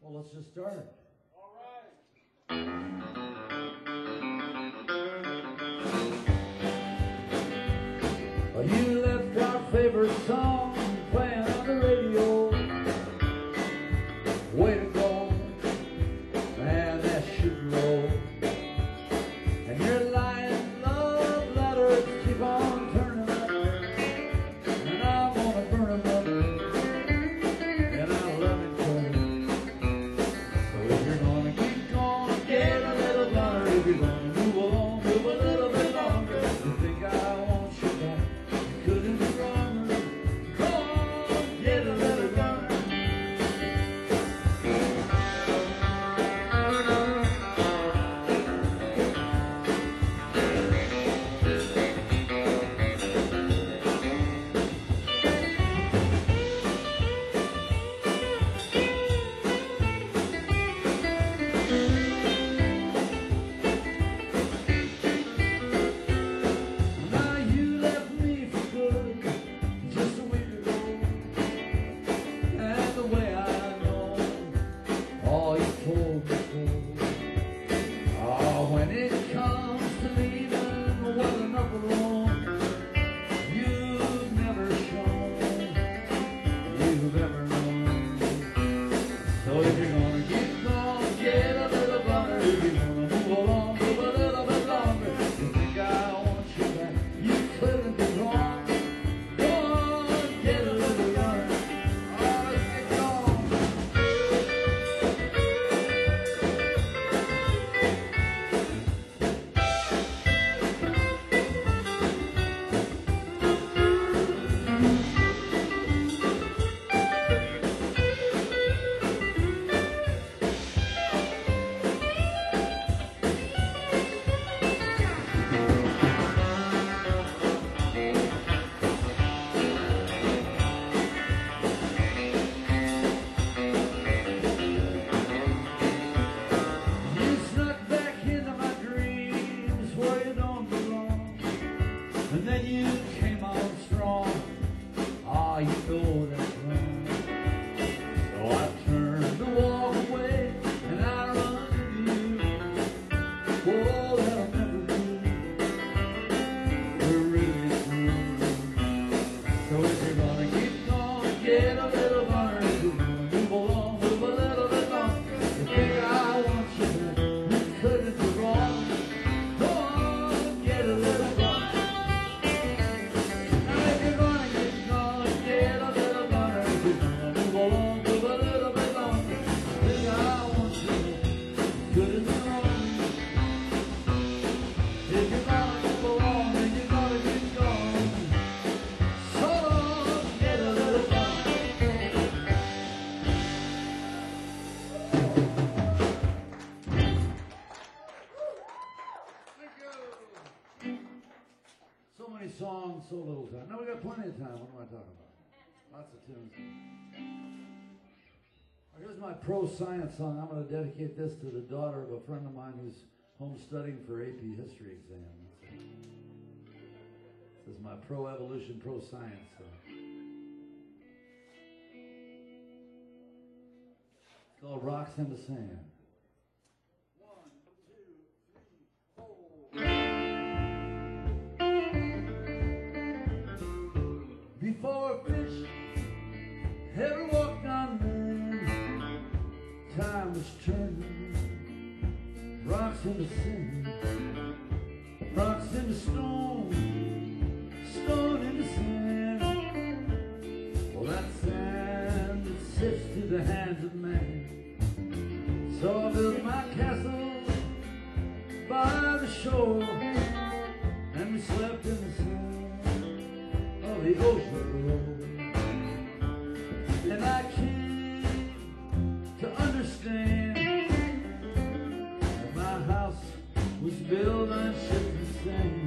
Well, let's just start. All right. Well, you left our favorite song playing on the radio. Way to go, man, that should roll. And your lying love letters keep on turning up, and I'm gonna burn them up, and I love it cold. So if you're gonna keep going, get a little louder. If you're gonna move along, move a little bit longer. You think I want you back? You couldn't be wronger. Go on, get a little louder. Now you left me for good just a week ago, and the way I know all you told me so. Oh, when it comes to leaving well enough alone, you've never shown you've ever known. So if you're gonna keep going, get a little louder. If you're gonna move along, move a little bit longer. You think I want you back? You couldn't be wrong. Go on, get a little louder. Oh, let's get going. You snuck back into my dreams where you don't belong, and then you came on strong. Ah, you know that's wrong. So I turned to walk away, and I run to you. Oh, that'll never do. We're really through. So if you're gonna keep going, get a little louder. If you're gonna move along, move a little bit longer. You think I want you back? You couldn't be wrong. Go on, get a little louder. Now if you're gonna keep going, get a little louder. If you're gonna move along, move a little bit longer. You think I want you back? You couldn't be wrong. If you're gonna move along, then you're gonna keep going. So get a little louder. Thank you. So many songs, so little time. No, we got plenty of time. What am I talking about? Lots of tunes. Here's my pro-science song. I'm going to dedicate this to the daughter of a friend of mine who's home studying for AP history exam. This is my pro-evolution, pro-science song. It's called Rocks in the Sand. 1, 2, 3, 4. Before a fish ever walked on land, time was turning. Rocks in the sand, rocks in the stone, stone in the sand. Well, that sand that sifts through the hands of man. So I built my castle by the shore, and we slept in the sand of the ocean floor. And I came to understand that my house was built on shifting sand.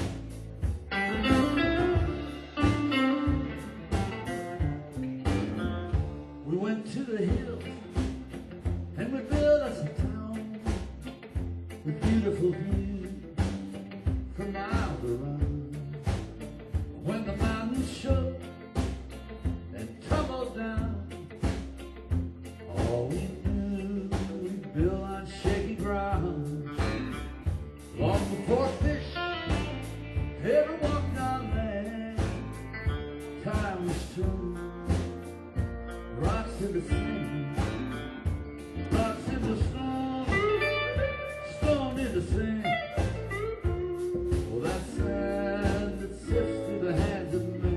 We went to the hills and we built us a town with beautiful views for miles around. When the mountains shook and tumbled down, all we knew into sand, rocks into stone, stone into sand. Well, that's sand that sifts through the hands of man.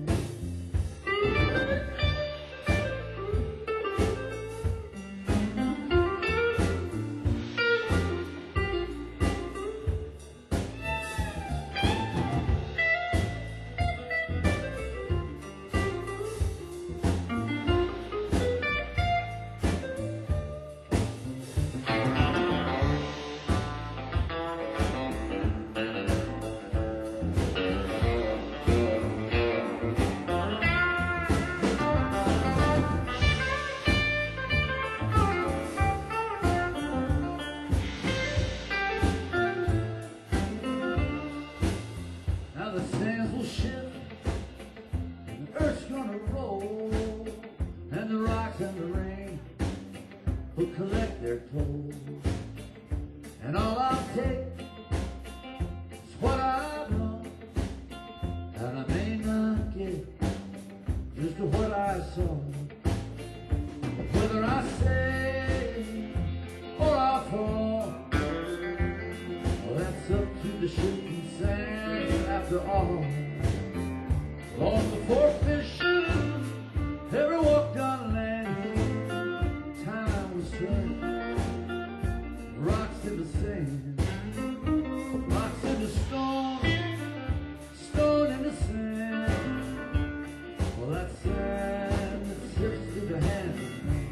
Now the sands will shift, and the earth's gonna roll, and the rocks and the rain will collect their toll. And all I'll take is what I know, and I may not get just what I saw. But whether I stay or I fall, well, that's up to the shifting sand after all. Long before fish ever walked on land, time was turned, rocks into sand, rocks into stone, stone into sand. Well, that's sand that sifts through the hands of man.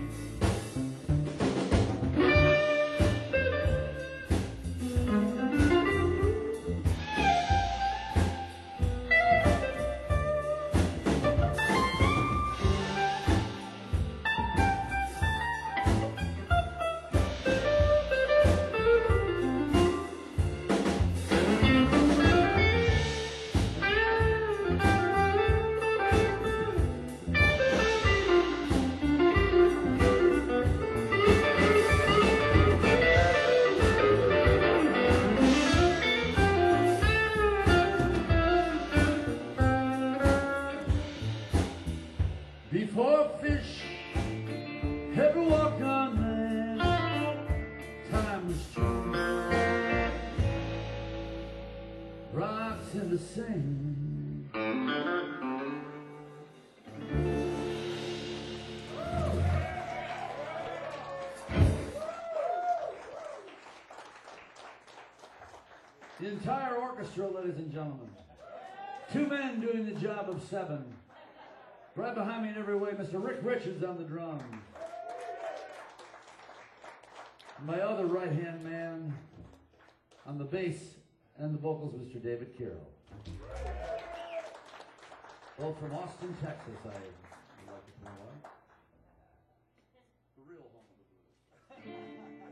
Before fish ever walked on land, time was changed, rocks into sand. The entire orchestra, ladies and gentlemen. Two men doing the job of seven. Right behind me in every way, Mr. Rick Richards on the drums. My other right-hand man on the bass and the vocals, Mr. David Carroll. Both from Austin, Texas, I would like to point out. The real home of the blues.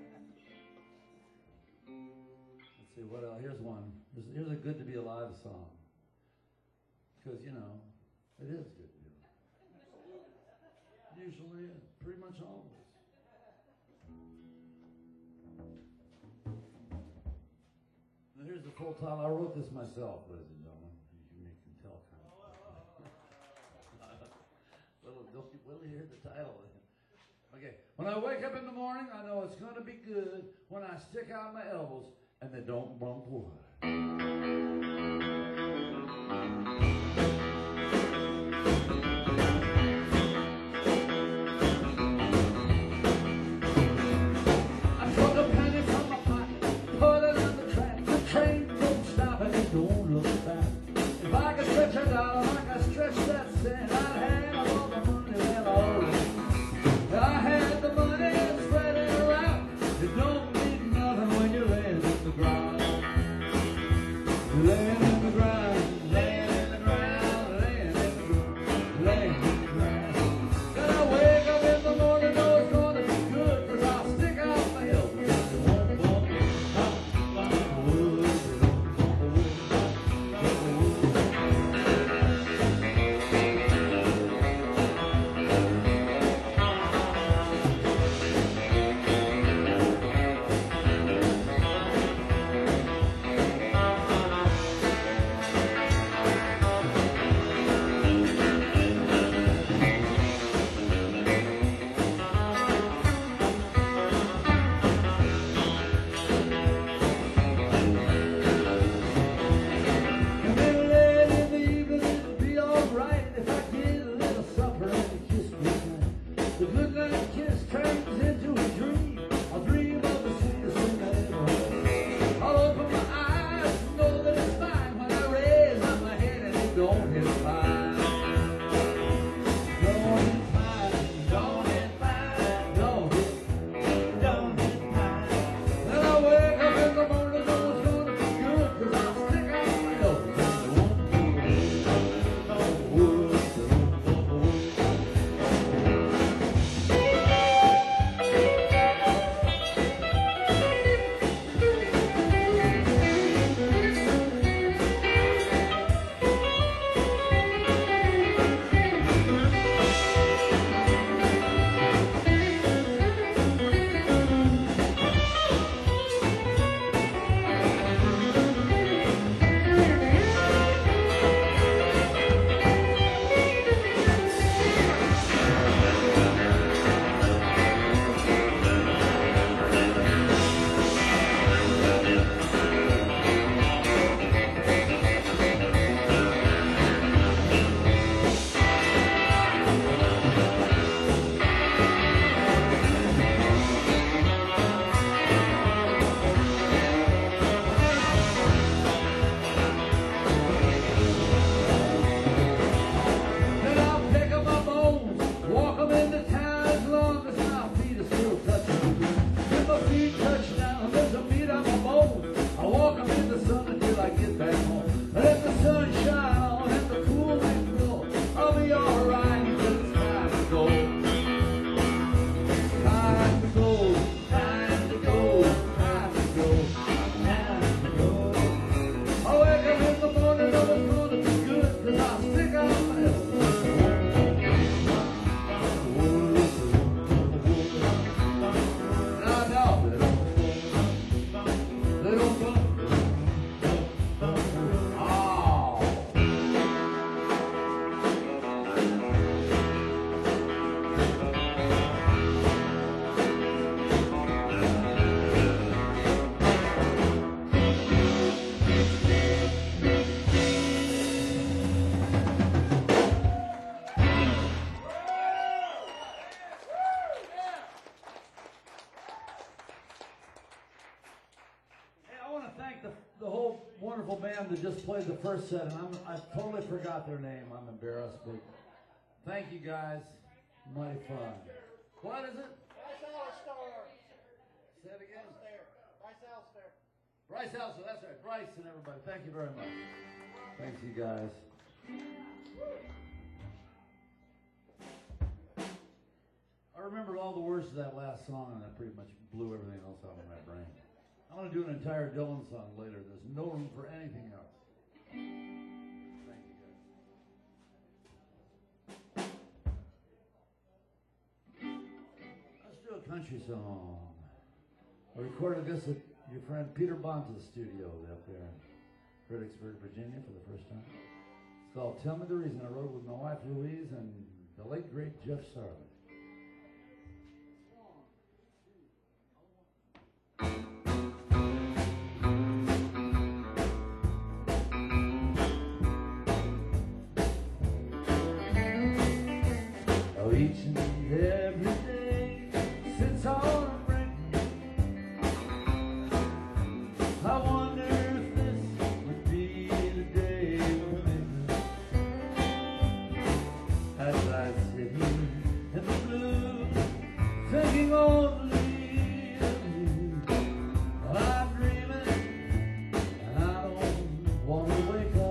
Let's see, what else? Here's one. Here's a Good to Be Alive song. Because, you know, it is good. Usually is, pretty much always. Now here's the full title. I wrote this myself, ladies and gentlemen. You can tell kind of. Will you hear the title? Okay. When I wake up in the morning, I know it's going to be good when I stick out my elbows and they don't bump wood. Laying in the wonderful band that just played the first set, and I totally forgot their name. I'm embarrassed, but thank you guys. Mighty fun. What is it? Bryce Allister. Say it again. Bryce Allister. Bryce Allister, that's right. Bryce and everybody. Thank you very much. Thanks, you guys. I remembered all the words to that last song, and that pretty much blew everything else out of my brain. I'm going to do an entire Dylan song later. There's no room for anything else. Thank you, guys. Let's do a country song. I recorded this at your friend Peter Bonta's studio up there in Fredericksburg, Virginia for the first time. It's called Tell Me the Reason. I wrote it with my wife Louise and the late great Jeff Sarlin. Each and every day since autumn rain, I wonder if this would be the day for me. As I sit here in the blue, thinking only of you, I'm dreaming and I don't want to wake up.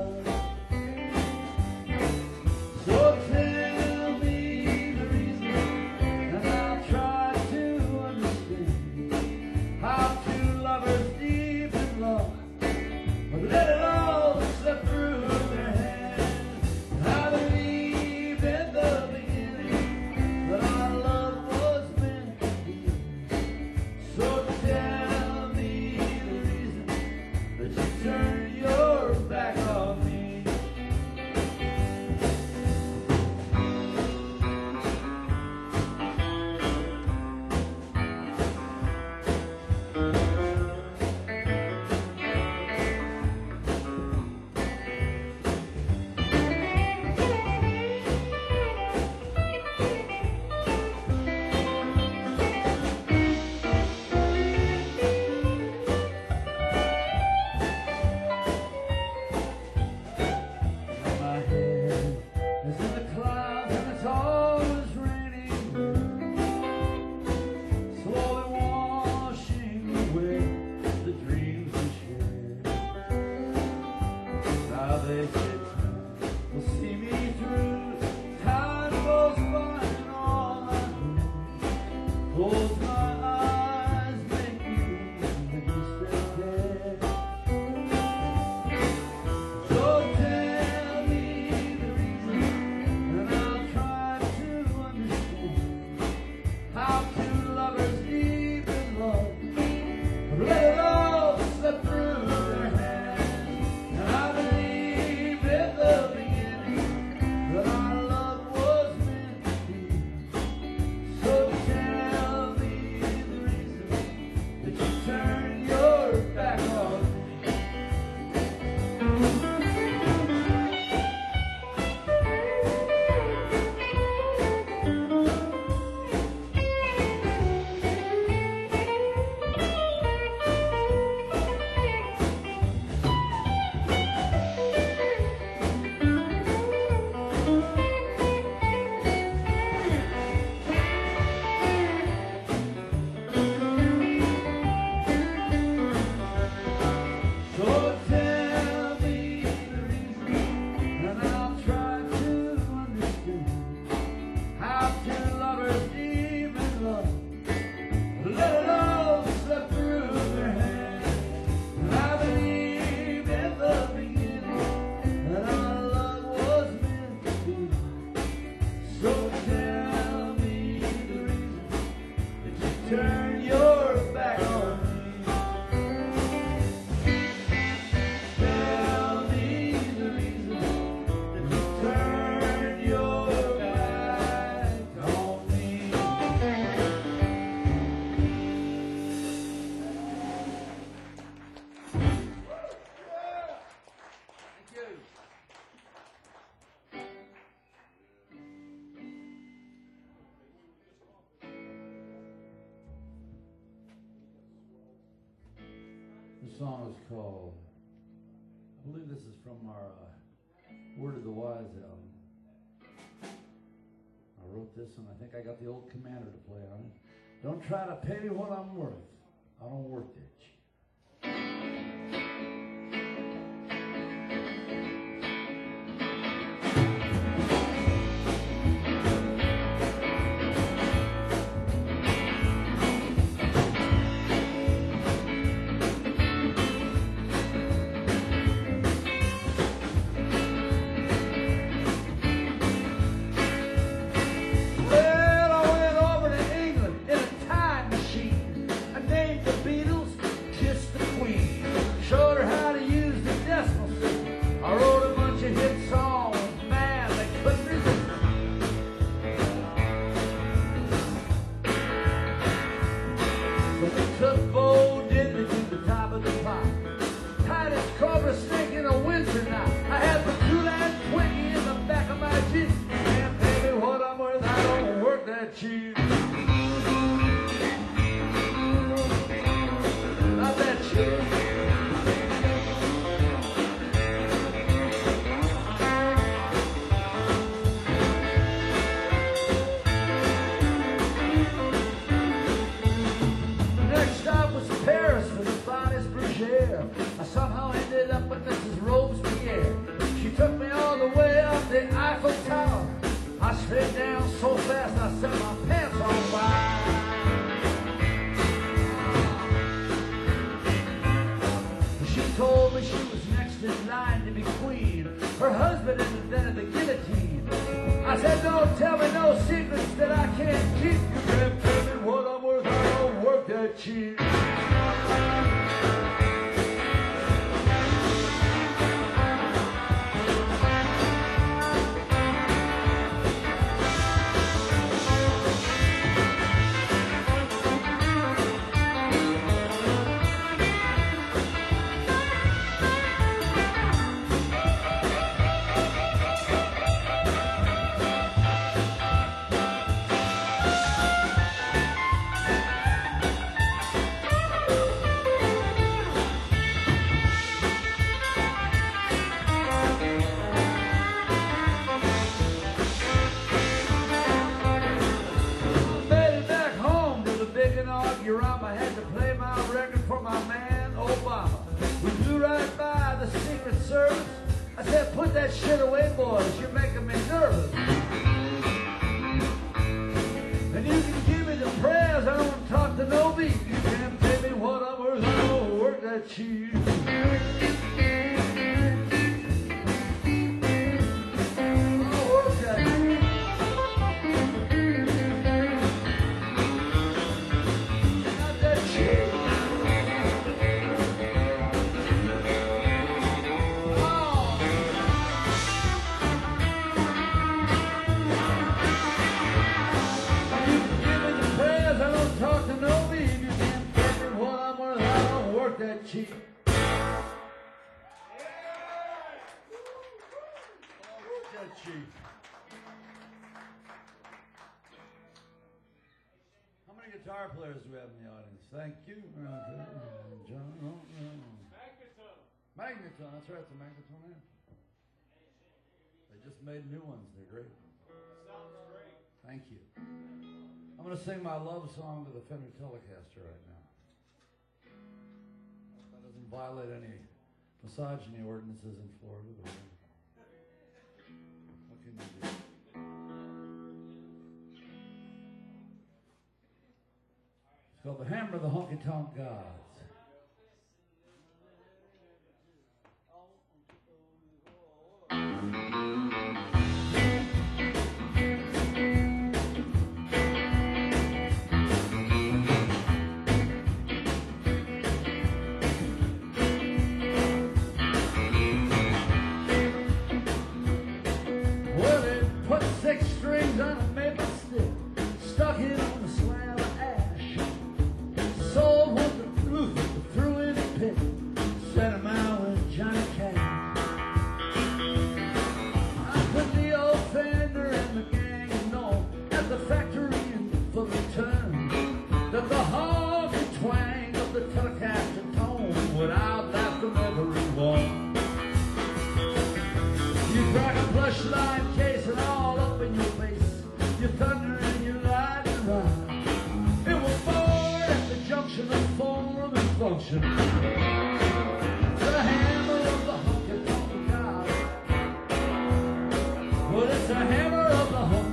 So The song is called believe this is from our Word of the Wise album. I wrote this and I think I got the old Commander to play on it. Don't try to pay what I'm worth. I don't work that shit. I somehow ended up with Mrs. Robespierre. She took me all the way up the Eiffel Tower. I slid down so fast I set my pants on fire. She told me she was next in line to be queen. Her husband invented the guillotine. I said, don't tell me no secrets that I can't keep. You can't tell me what I'm worth. I don't work that cheap. I had to play my record for my man Obama. We flew right by the Secret Service. I said, put that shit away, boys. You're making me nervous. And you can give me the prayers. I don't talk to no beat. You can't pay me what I'm worth. I don't work that cheap. Cheap. Cheap. How many guitar players do we have in the audience? Thank you. John. Magneton. That's right. It's a Magneton amp. They just made new ones. They're great. Sounds great. Thank you. I'm going to sing my love song to the Fender Telecaster right now. Violate any misogyny ordinances in Florida. What can you do? It's called The Hammer of the Honky Tonk Gods. function. The hammer of the honky-tonk god. Well, it's the hammer of the honky.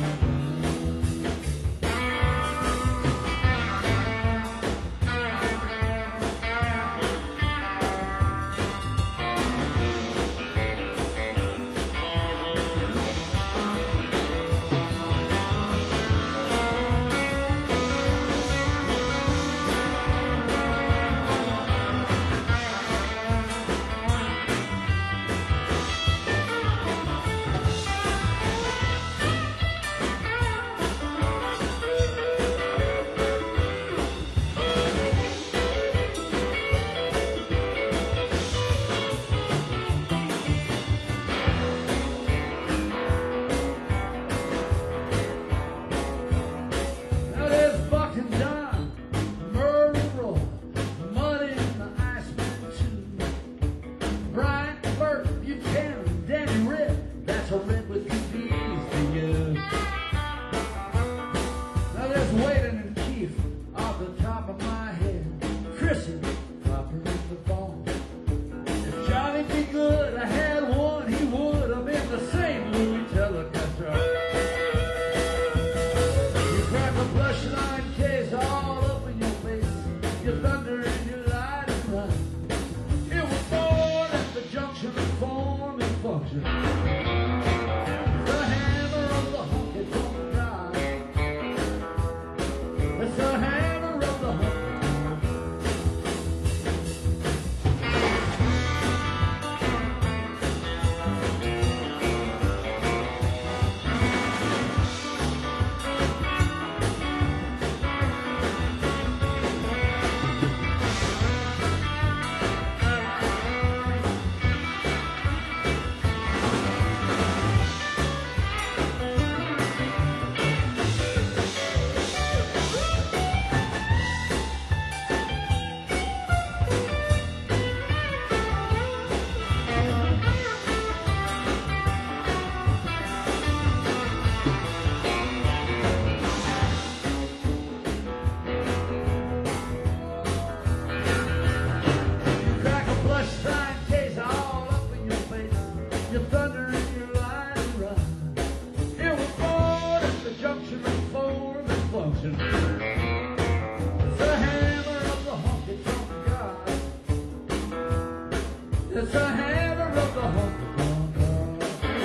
It's the hammer of the honky-tonk god.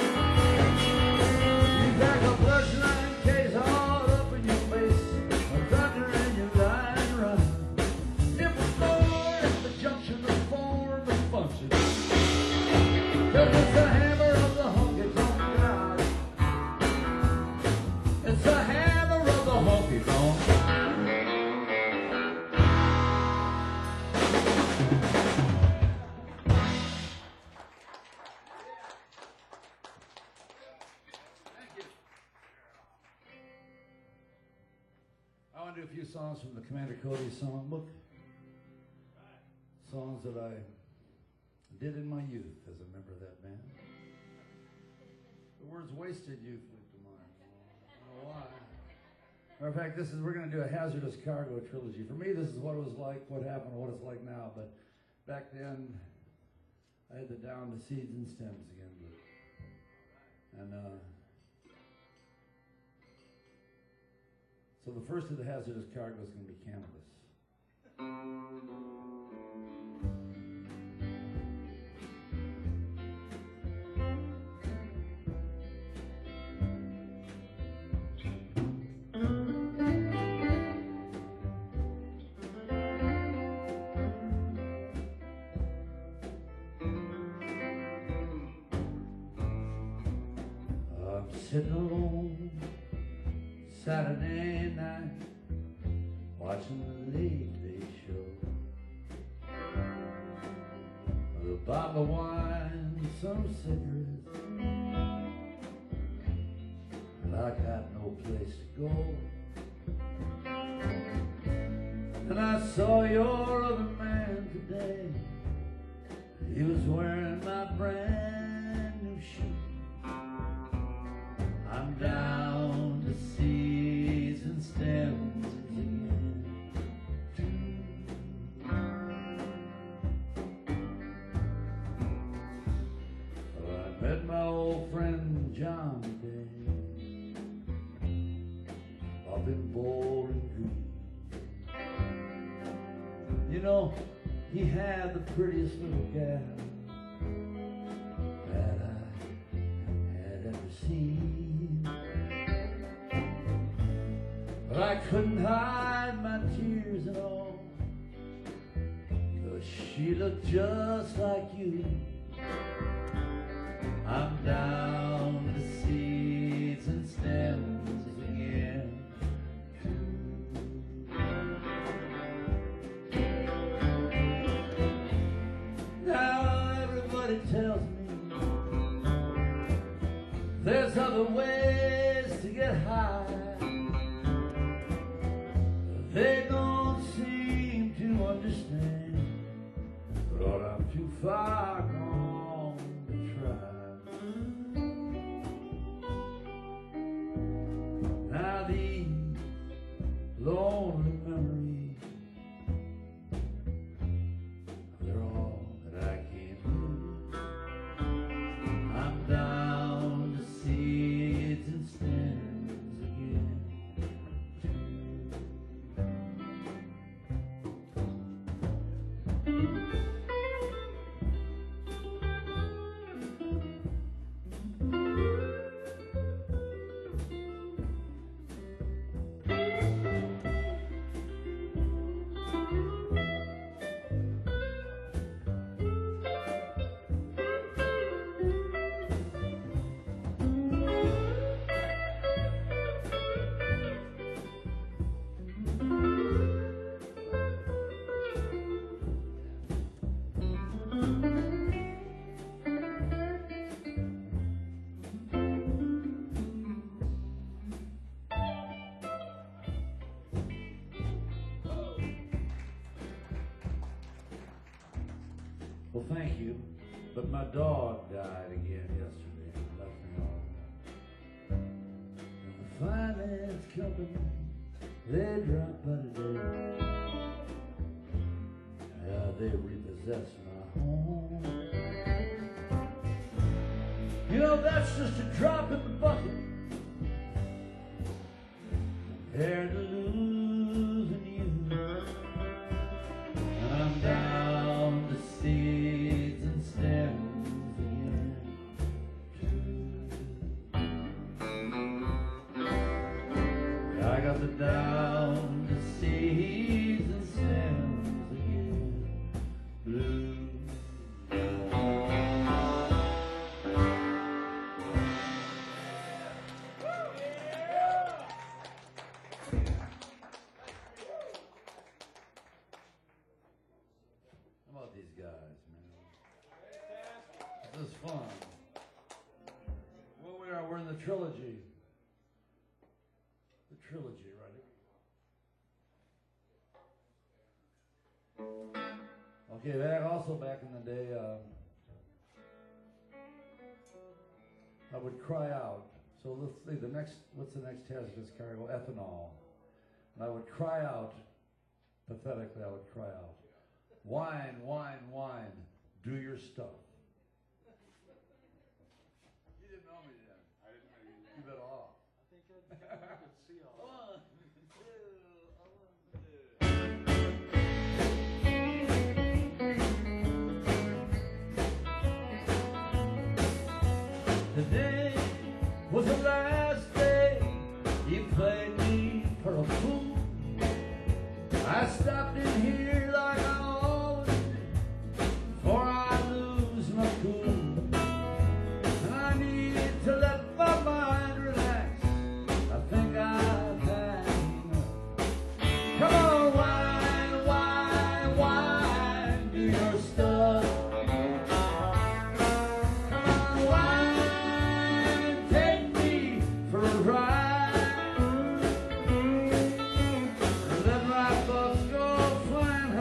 You back a bloodline case all up in your face, a thunder and you lie and run. It was more at the junction of form and function. 'Cause it's the hammer of the honky-tonk god. It's the hammer of the honky-tonk god. I want to do a few songs from the Commander Cody songbook. Songs that I did in my youth as a member of that band. The words wasted youth leaped to mind. I don't know why. Matter of fact, we're going to do a Hazardous Cargo trilogy. For me, this is what it was like, what happened, what it's like now. But back then, I had the Down to Seeds and Stems again. And so the first of the Hazardous Cargo is going to be Cannabis. I'm sitting alone Saturday night, watching the Late Late Show. With a bottle of wine, some cigarettes, and I got no place to go. And I saw your other man today. He was wearing my brand new shoe. I'm down to seeds and stems again. off in Bowling Green. You know, he had the prettiest little gal that I had ever seen. But I couldn't hide my tears at all, 'cause she looked just like you. I'm down to seeds and stems again. Now everybody tells me there's other ways to get high. They don't seem to understand, but I'm too far gone to try. Now these lonely memories, they're all that I can do. I'm down to seeds and stems again. Well, thank you, but my dog died again yesterday and left me all alone. And the finance company, they dropped by today. Yeah, they repossessed my home. You know, that's just a drop in the bucket compared to losing you. And I'm down to seeds and stems again. Yeah, I got the down to seeds and stems again. Blue. How about these guys, man? This is fun. Well, we're in the trilogy. The trilogy, right? Okay, also back in the day, I would cry out. So let's see, what's the next hazardous cargo? Ethanol. And I would cry out, pathetically, I would cry out, wine, wine, wine, do your stuff. You didn't know me then. I didn't know you. You bet off. I think I could see all that. Today was the last day you played me for a fool. I stopped in here like I always do, before I lose my cool. And I need to let my mind relax. I think I've had enough. Come on, wine, wine, wine, do your stuff. Come on, wine, take me for a ride. Let my thoughts go flying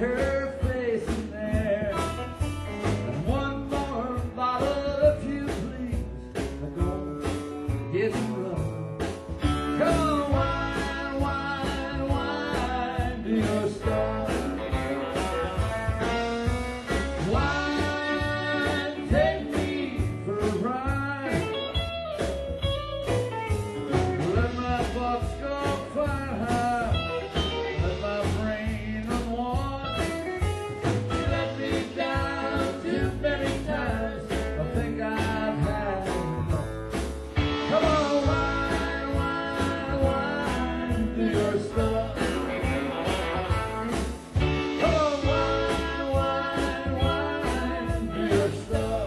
her face in there. And one more bottle, if you please. I'm gonna get you rough. Come on, wine, wine, wine, do your stuff. Wine, take me for a ride. Let my thoughts go flying high. Let my brain unwind. You let me down too many times. I think I've had enough. Come on, wine, wine, wine, do your stuff. Come on, wine, wine, wine, do your stuff.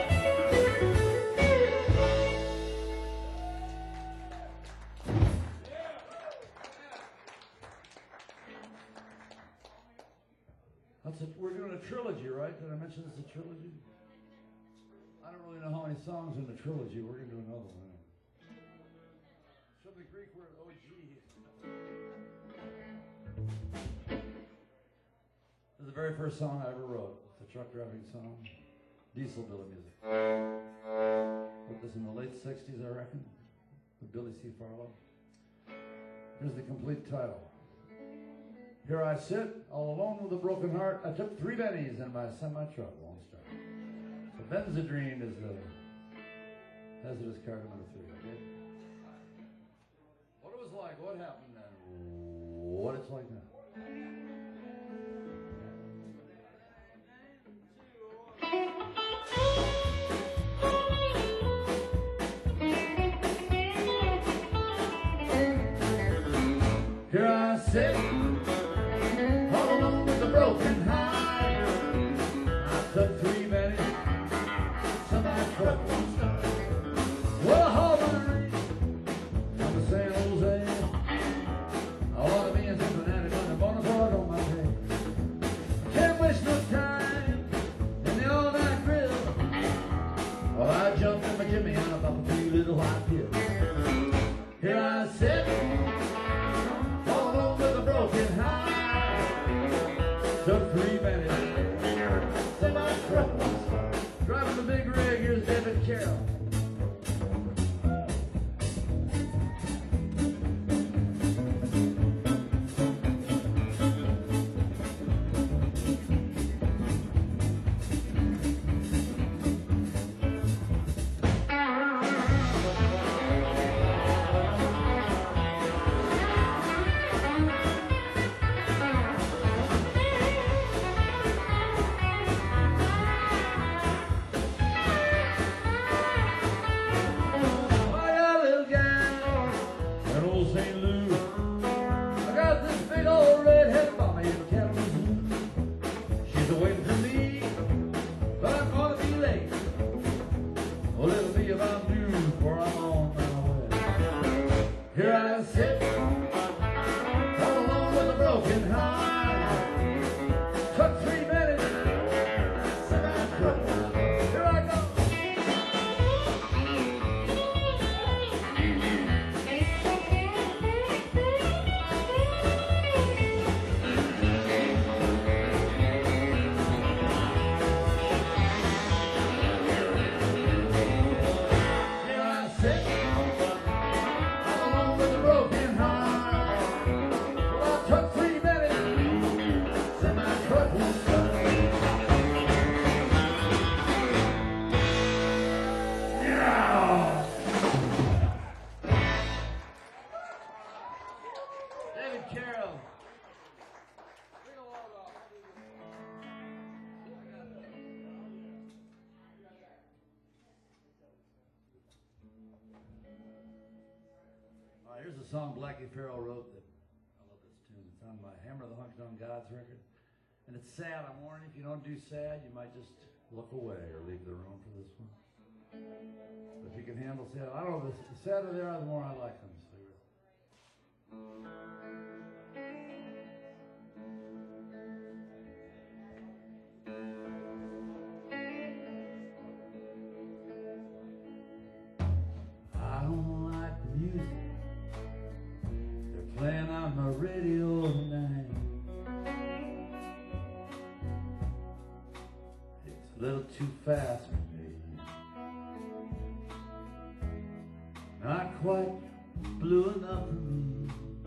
That's it. We're doing a trilogy, right? Did I mention it's a trilogy? I don't really know how many songs in the trilogy. We're going to do another one. It's from the Greek word OG. This is the very first song I ever wrote. It's a truck driving song. Diesel Billy music. Wrote this in the late 60s, I reckon, with Billy C. Farlow. Here's the complete title. Here I sit, all alone with a broken heart. I took 3 bennies and my semi-truck won't start. So Benzedrine is the hazardous car number 3, okay? What it was like, what happened then, what it's like now. Here I sit, all alone with a broken heart. I took 3 bennies, so my truck won't start. Well, I hauled my rain from the San Jose. I ought to be in Cincinnati, but I'm on a board on my head. I can't waste no time in the all-night grill. Well, I jumped in my Jimmy and up a few little white pills. Here I sit, all alone with a broken heart. Took 3 bennies, so my truck won't start. Driving the big rig, here's David Carroll. Here's a song Blackie Farrell wrote that I love this tune. It's on my Hammer of the Hunked on Gods record. And it's sad. I'm warning you, if you don't do sad, you might just look away or leave the room for this one. But if you can handle sad, I don't know, the sadder they are, the more I like them. So I don't like the music playing on my radio tonight. too fast for me. Not quite blue enough for me.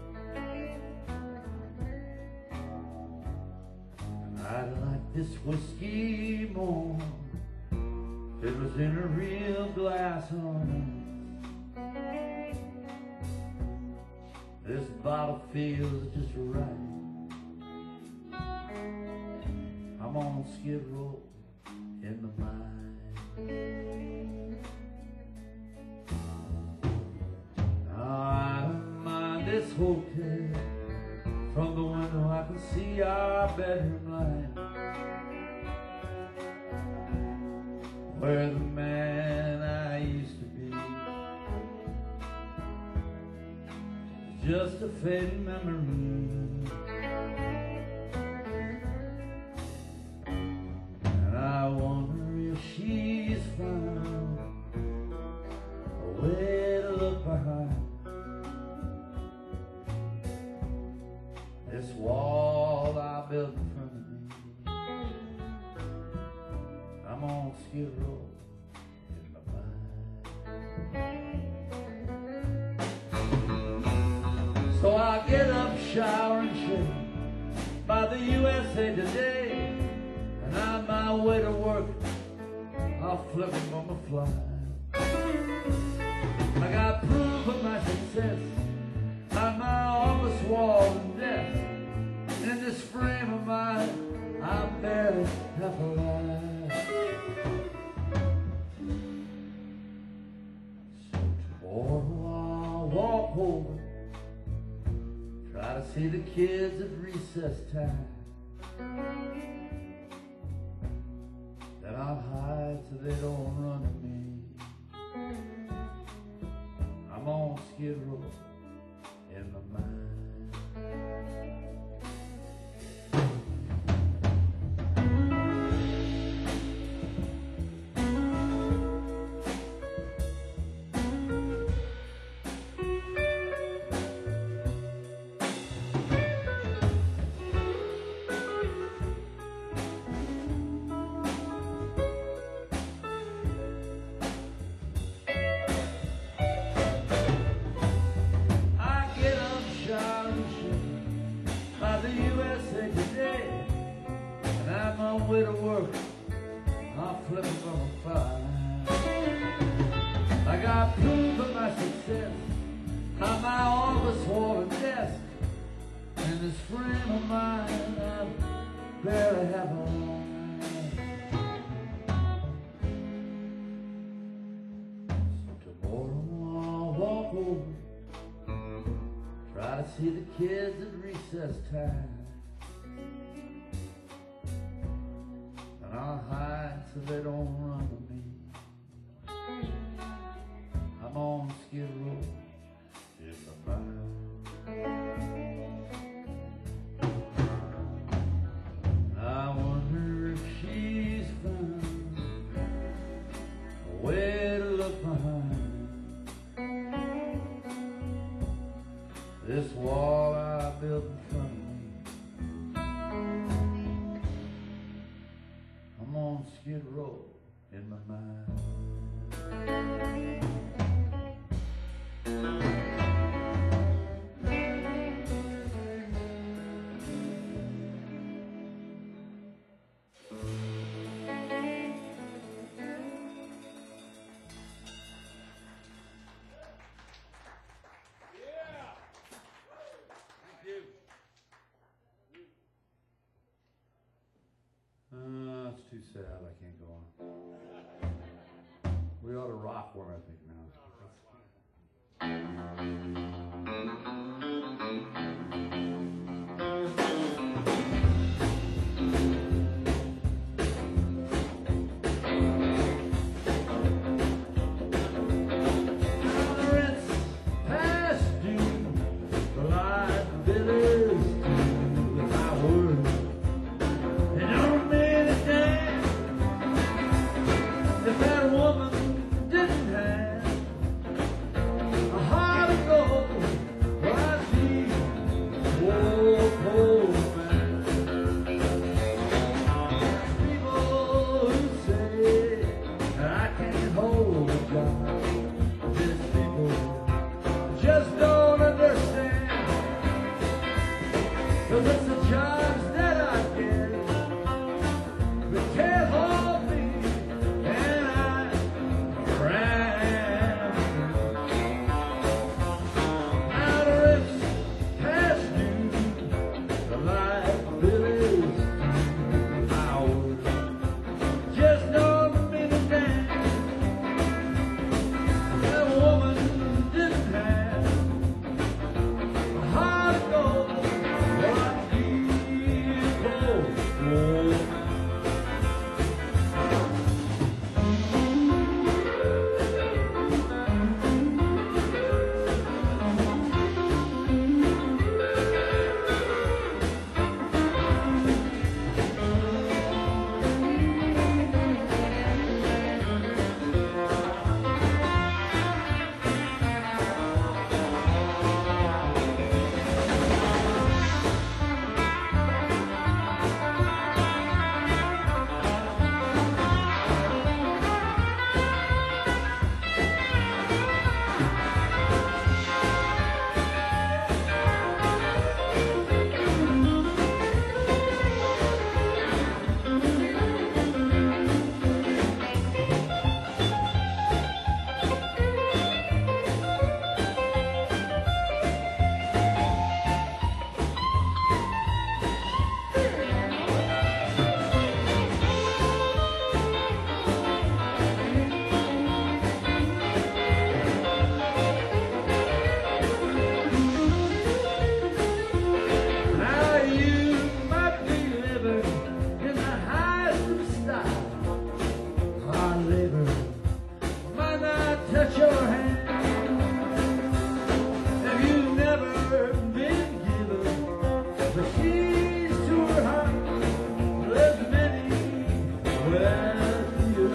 And I'd like this whiskey more if it was in a real glass on. This bottle feels just right. I'm on Skid Row in my mind. Now I don't mind this hotel. From the window I can see our bedroom light, where the man I used to be is just a fading memory. And I wonder if she's found a way to look behind this wall I built in front of me. I'm on Skid Row in my mind. So I get up, shower and shave by the USA Today, and on my way to work I'll flip them on my fly. I got proof of my success on my office wall and desk. In this frame of mine, I barely have a life. So tomorrow I'll walk over, try to see the kids at recess time. Then I'll hide so they don't run at me. I'm on Skid Row in my mind. The USA Today, and I'm on my way to work. I'll flip it from a fire. I got proof of my success on my office wall and desk. In this frame of mine, I barely have a life. So tomorrow I'll walk over, try to see the kids at recess time. And I'll hide so they don't run to me. I'm on Skid Row in my mind. I wonder if she's found a way to look behind this wall I built in front of me. I'm on Skid Row in my mind. It's too sad I can't go on. 'cause it's the jobs that I get that can't hold me, and I ran out of risk past due, the liabilities I was just don't mean a damn. That woman didn't have a heart of gold, what people want. Now you might be living in the highest of style. Hard labor might not touch your hand. If you've never been given the keys to her heart, there's many without you.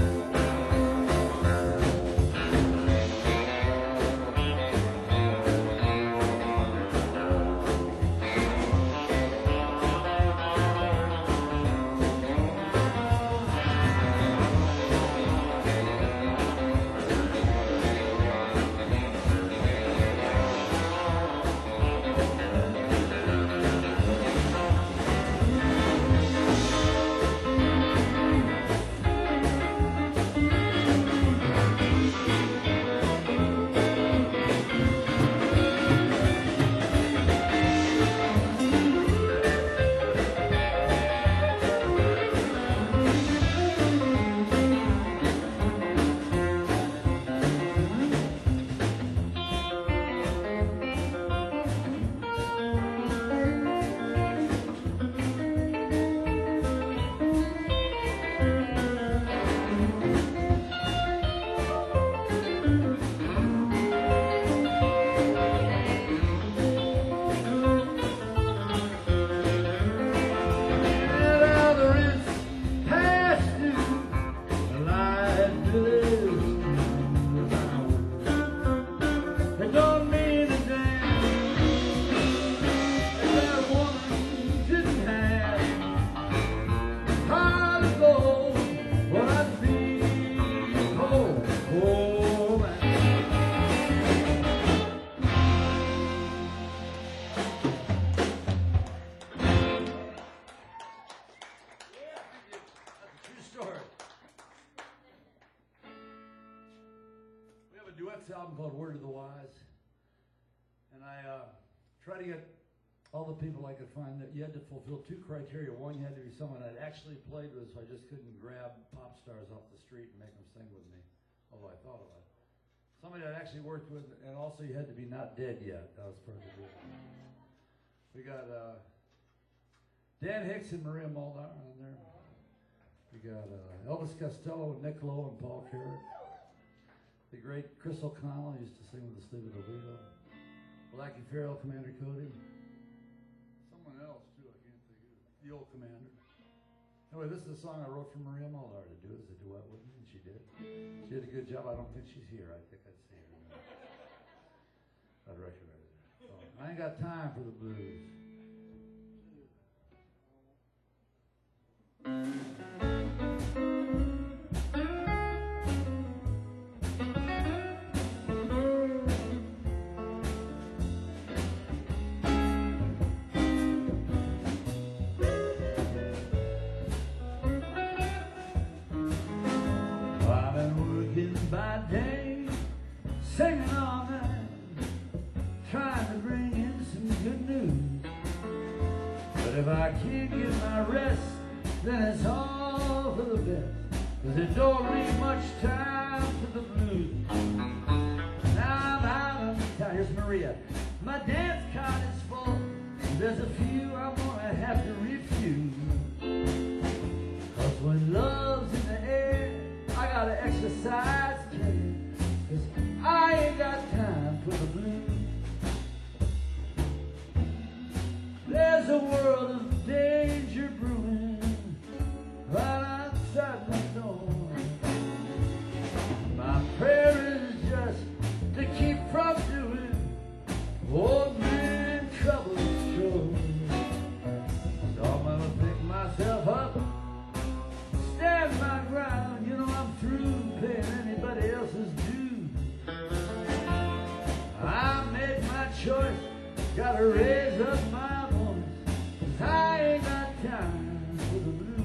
Now the rent's past due, the liabilities it don't mean a damn. If that woman didn't have heart of gold, well, I'd be cold, cold man. That's a true story. We have a duets album called Word of the Wise, and I try to get all the people I could find. That you had to fulfill two criteria. One, you had to be someone I'd actually played with, so I just couldn't grab pop stars off the street and make them sing with me, although I thought about it. Somebody I'd actually worked with, and also you had to be not dead yet. That was perfect. We got Dan Hicks and Maria Molnar on there. We got Elvis Costello, Nick Lowe, and Paul Carrick. The great Chris O'Connell used to sing with the Stevie DeVito. Blackie Farrell, Commander Cody. Someone else, too, I can't think of it. The old commander. Anyway, this is a song I wrote for Maria Molnar to do as a duet with me, and she did. She did a good job. I don't think she's here. I think I'd see her. I'd recognize her. So, I ain't got time for the blues. But if I can't get my rest, then it's all for the best. 'Cause it don't leave much time for the blues. Now I'm out on the town. Here's Maria. My dance card is full. There's a few I'm gonna have to refuse. 'Cause when love's in the air, I gotta exercise care. 'Cause I ain't got time for the blues. There's a world of danger brewing right outside my door. My prayer is just to keep from doing old man trouble's chore. So I'm gonna pick myself up, stand my ground. You know I'm through paying anybody else's dues. I made my choice, gotta raise up my voice. 'Cause I ain't got time for the blues.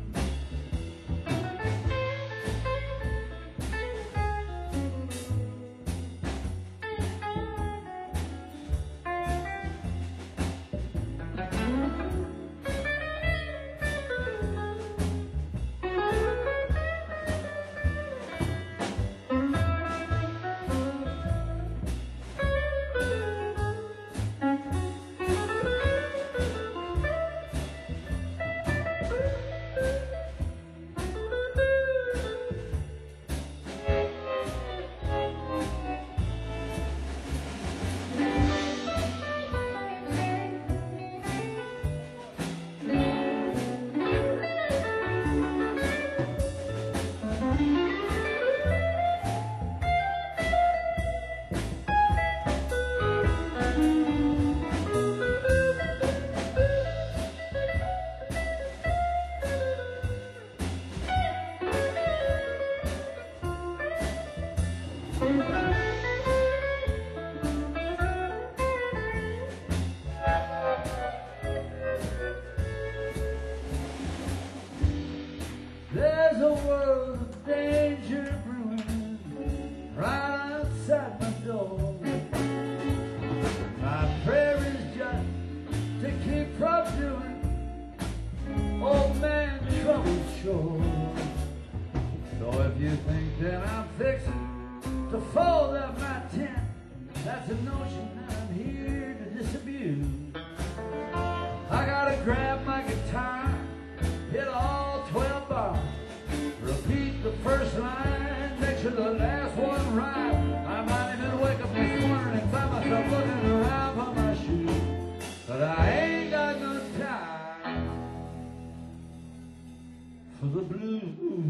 There's a world of danger brewing right outside my door. My prayer is just to keep from doing old man trouble's chore. So if you think that I'm fixing to fold up my tent, that's a notion that I'm here to disabuse. I gotta grab my guitar, hit all 12 bars, repeat the first line, make sure the last one right. I might even wake up this morning and find myself looking around for my shoes. But I ain't got no time for the blues.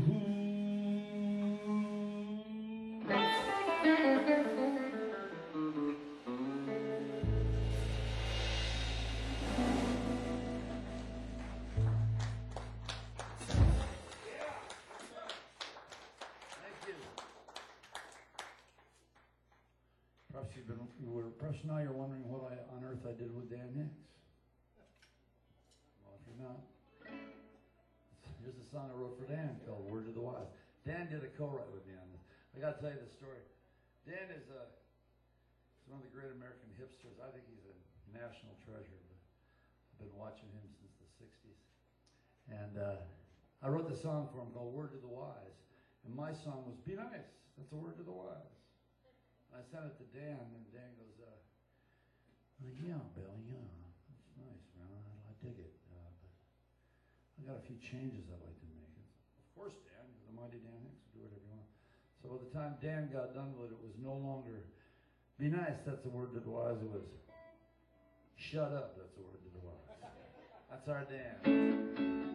Perhaps now you're wondering what on earth I did with Dan Hicks. Well, if you're not, here's a song I wrote for Dan called Word to the Wise. Dan did a co-write with me on this. I got to tell you the story. Dan is one of the great American hipsters. I think he's a national treasure. But I've been watching him since the 60s. And I wrote the song for him called Word to the Wise. And my song was Be Nice. That's a word to the wise. I sent it to Dan, and Dan goes, yeah, Bill, yeah, that's nice, man. I dig it. But I got a few changes I'd like to make. Of course, Dan, you're the mighty Dan Hicks, do whatever you want. So by the time Dan got done with it, it was no longer be nice, that's the word to the wise. It was shut up, that's the word to the wise. That's our Dan.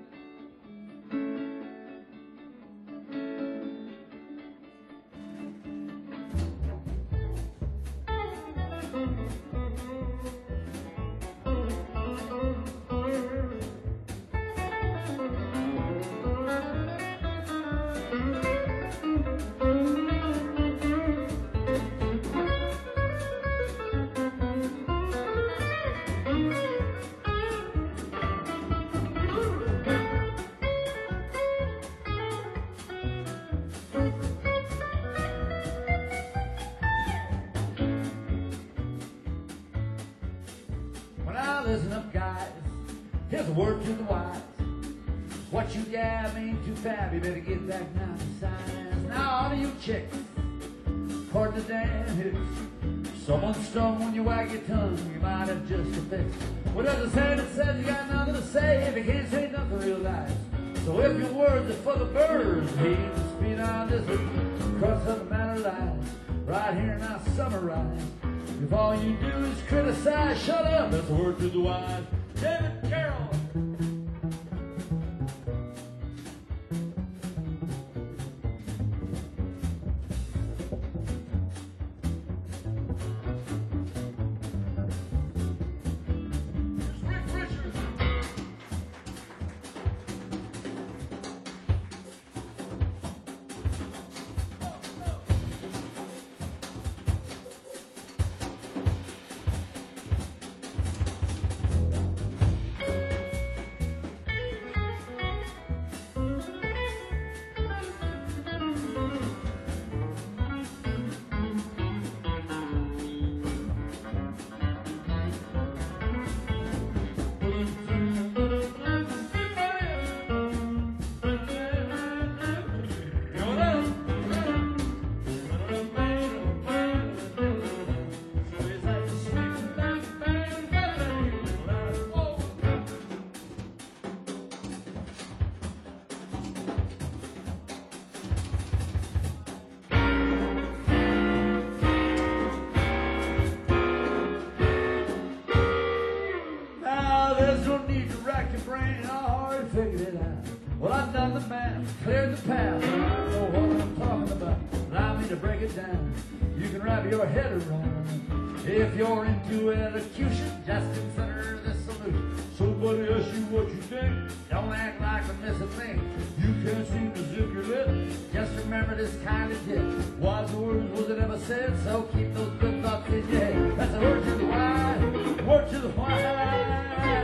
Listen up, guys, Here's a word to the wise. What you gab ain't too fab. You better get back now to science. Now all of you chicks, according to Dan Hicks, someone stung when you wag your tongue. You might have just a fix. What does it say that says you got nothing to say if you can't say nothing real nice? So if your words are for the birds, he can speed on this across the matter lies. Right here now summarize. If all you do is criticize, shut up. That's a word to the wise. David Carroll. Well, I've done the math, cleared the path, and I know what I'm talking about. Allow me to break it down. You can wrap your head around. If you're into elocution, just consider this solution. Somebody asks you what you think, don't act like a missing thing. You can't seem to zip your lip, just remember this kind of tip. Wise words was it ever said, so keep those good thoughts in your head. That's a word to the wise, word to the wise.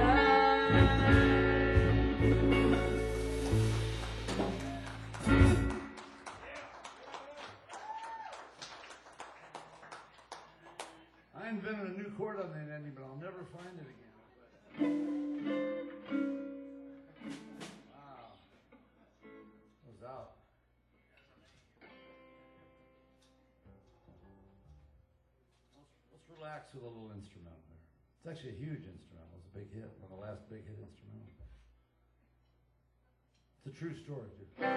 I invented a new chord on that ending, but I'll never find it again. Wow. It was out. Let's relax with a little instrumental there. It's actually a huge instrumental. It's a big hit, one of the last big hit instrumentals. It's a true story, too.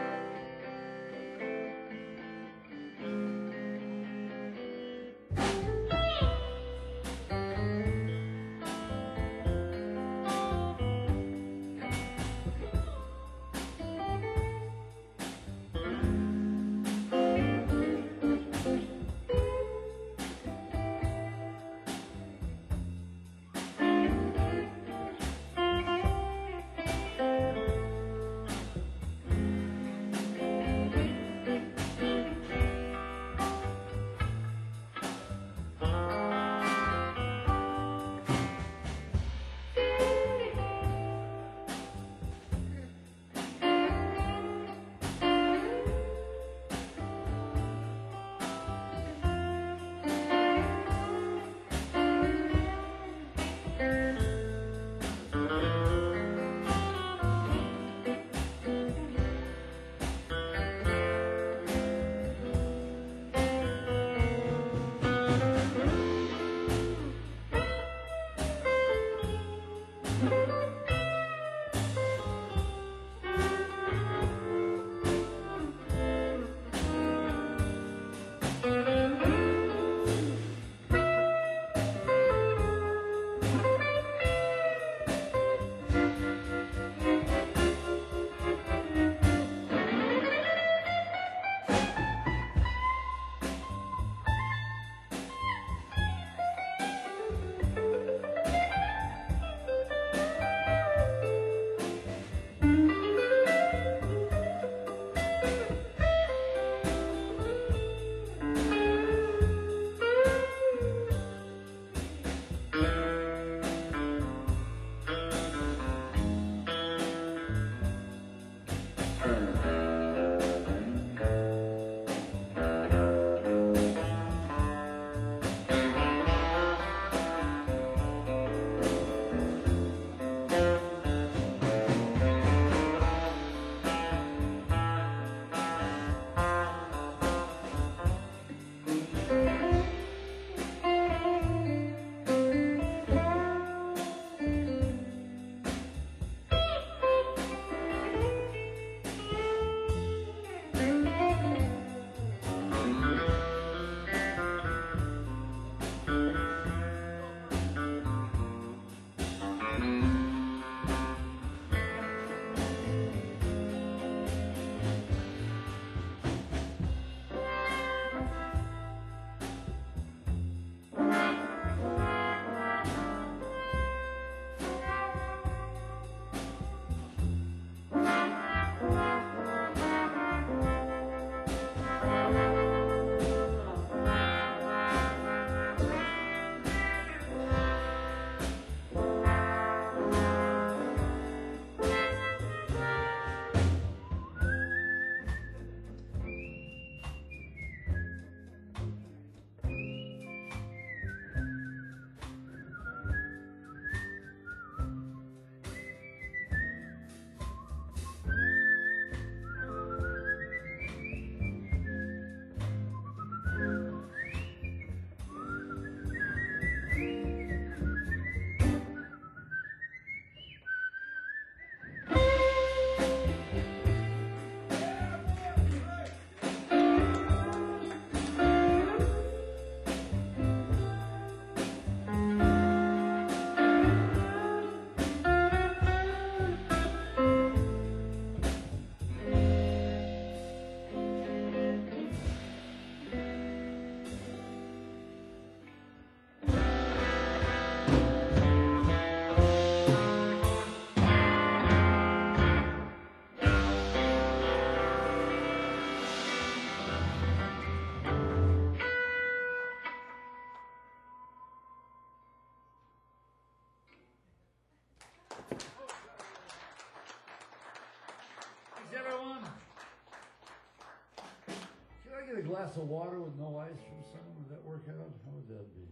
glass of water with no ice from someone? Would that work out? How would that be?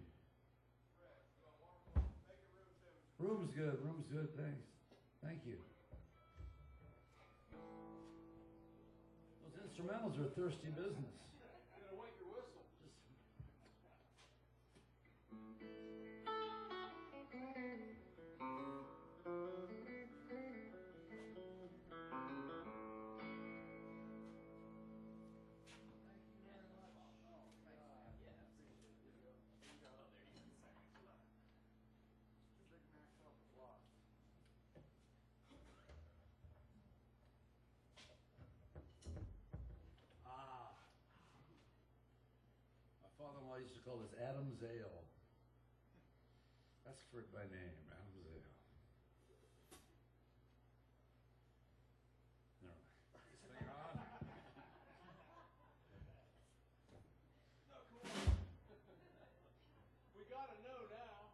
Room's good. Room's good. Thanks. Thank you. Those instrumentals are thirsty business. Gotta wet your whistle. My father-in-law used to call this Adam's Ale. That's for it by name, Adam's Ale. No. Is this thing on? No, come on. We gotta know now.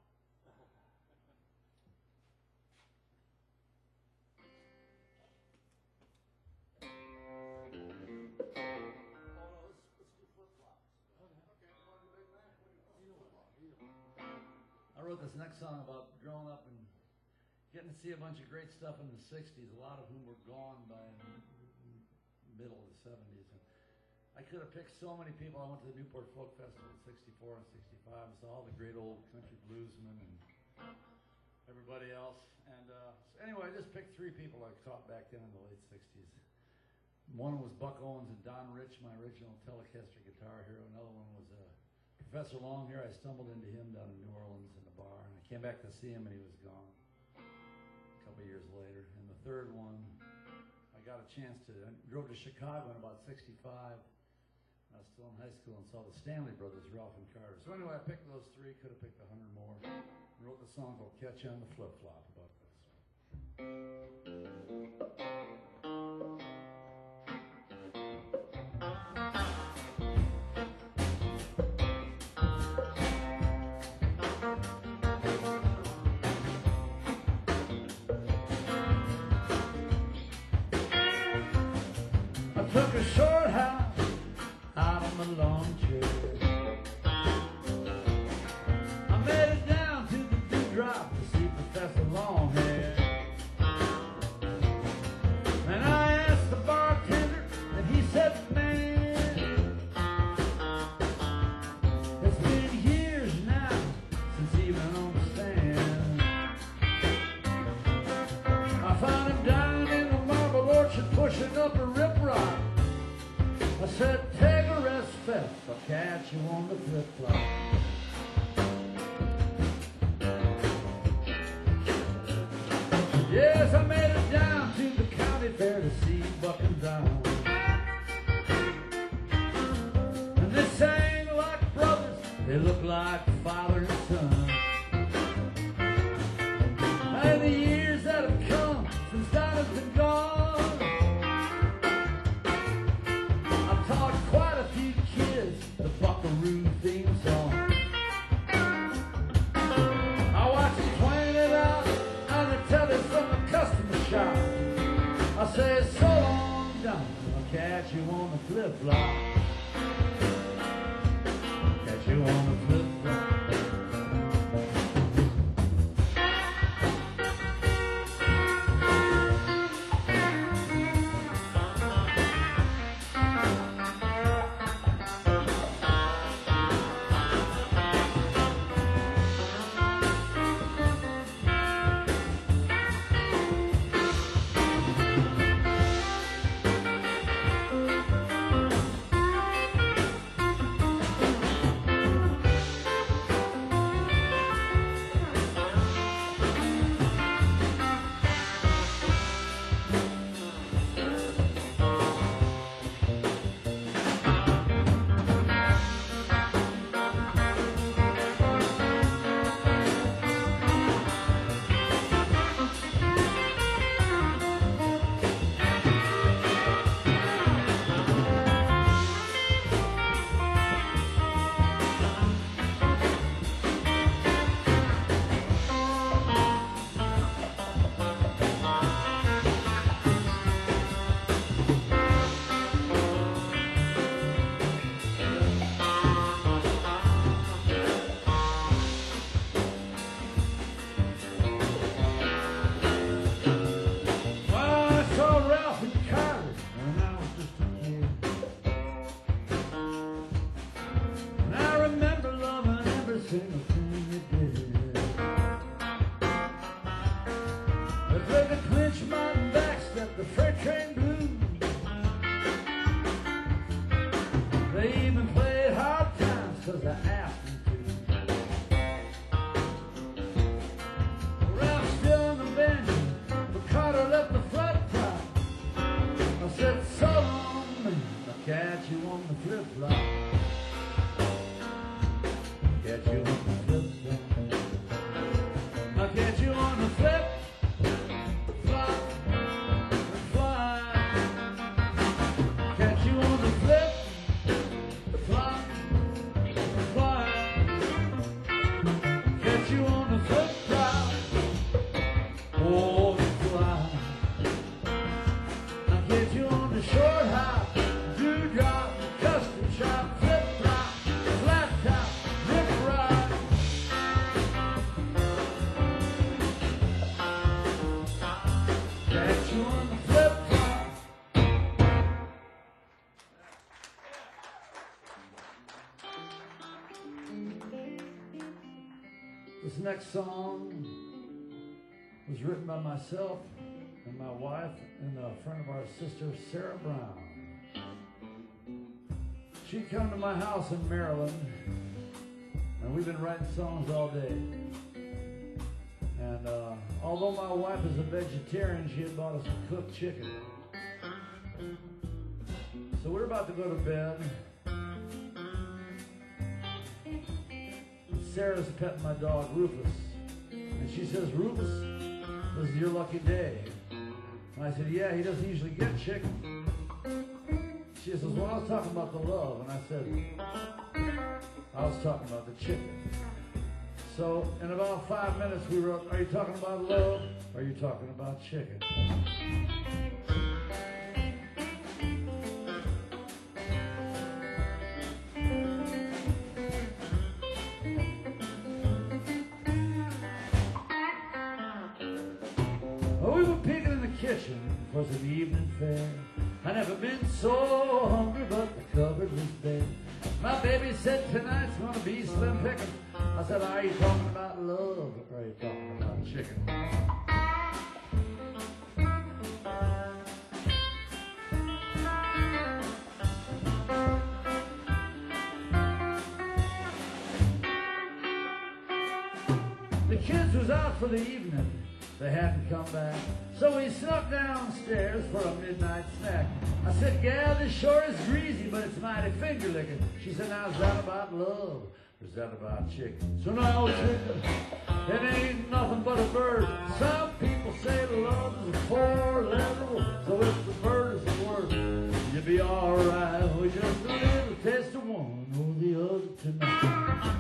I wrote this next song about growing up and getting to see a bunch of great stuff in the 60s, a lot of whom were gone by the middle of the 70s. And I could have picked so many people. I went to the Newport Folk Festival in 64 and 65 and saw all the great old country bluesmen and everybody else. And so anyway, I just picked three people I caught back then in the late 60s. One was Buck Owens and Don Rich, my original Telecaster guitar hero. Another one was Professor Longhair. I stumbled into him down in New Orleans in a bar, and I came back to see him, and he was gone a couple of years later. And the third one, I got a chance to, I drove to Chicago in about 65. I was still in high school and saw the Stanley Brothers, Ralph and Carter. So anyway, I picked those three, could have picked 100 more. I wrote the song called Catch You on the Flip Flop about this. Took a short house out on the lawn chair. I made it down to the dewdrop to see Professor Longhair. And I asked the bartender, and he said, man, it's been years now since he went on the stand. I found him down in the marble orchard pushing up a rip rock. I said, take a rest, Fest, I'll catch you on the flip-flop. Yes, I made it down to the county fair to see Buck and Don. And they sang like brothers, they look like father and son. And the years that have come since Don has been gone, taught quite a few kids the Buckaroo theme song. I watched them playing it out on the telly from the customer shop. I say, so long, Don, I'll catch you on the flip-flop. Catch you on the flip-flop. to clinch my backstep, the freight train blues. They even played hard times 'cause I asked them to. Ralph's still on the bench, but Carter left the flat top. I said, so long, man, I'll catch you on the flip-flop. Catch you on the flip-flop. I'll catch you on the flip, flop, and fly. Catch you on the flip, flop, and fly. Catch you on the flip, flop, oh, and fly. I'll catch you on the short hop, dewdrop, custom shop, flip, flop, flat top, rip ride. Catch you on the flip flop. This next song was written by myself and my wife and a friend of our sister, Sarah Brown. She'd come to my house in Maryland, and we've been writing songs all day. And although my wife is a vegetarian, she had bought us a cooked chicken. So we're about to go to bed. Sarah's petting my dog, Rufus. And she says, Rufus, this is your lucky day. And I said, yeah, he doesn't usually get chicken. She says, well, I was talking about the love. And I said, I was talking about the chicken. So in about 5 minutes we wrote, are you talking about love or are you talking about chicken? Well, we were picking in the kitchen for an evening fare. I never been so hungry, but the cupboard was bare. My baby said tonight's gonna be slim picking. I said, are you talking about love or are you talking about chicken? The kids was out for the evening. They hadn't come back. So we snuck downstairs for a midnight snack. I said, gal, this sure is greasy, but it's mighty finger licking. She said, now is that about love? Or is that about chicken? So now, chicken, it ain't nothing but a bird. Some people say love is a four-letter word. So if the bird is the word, you'll be alright. We just a little taste of one or the other tonight.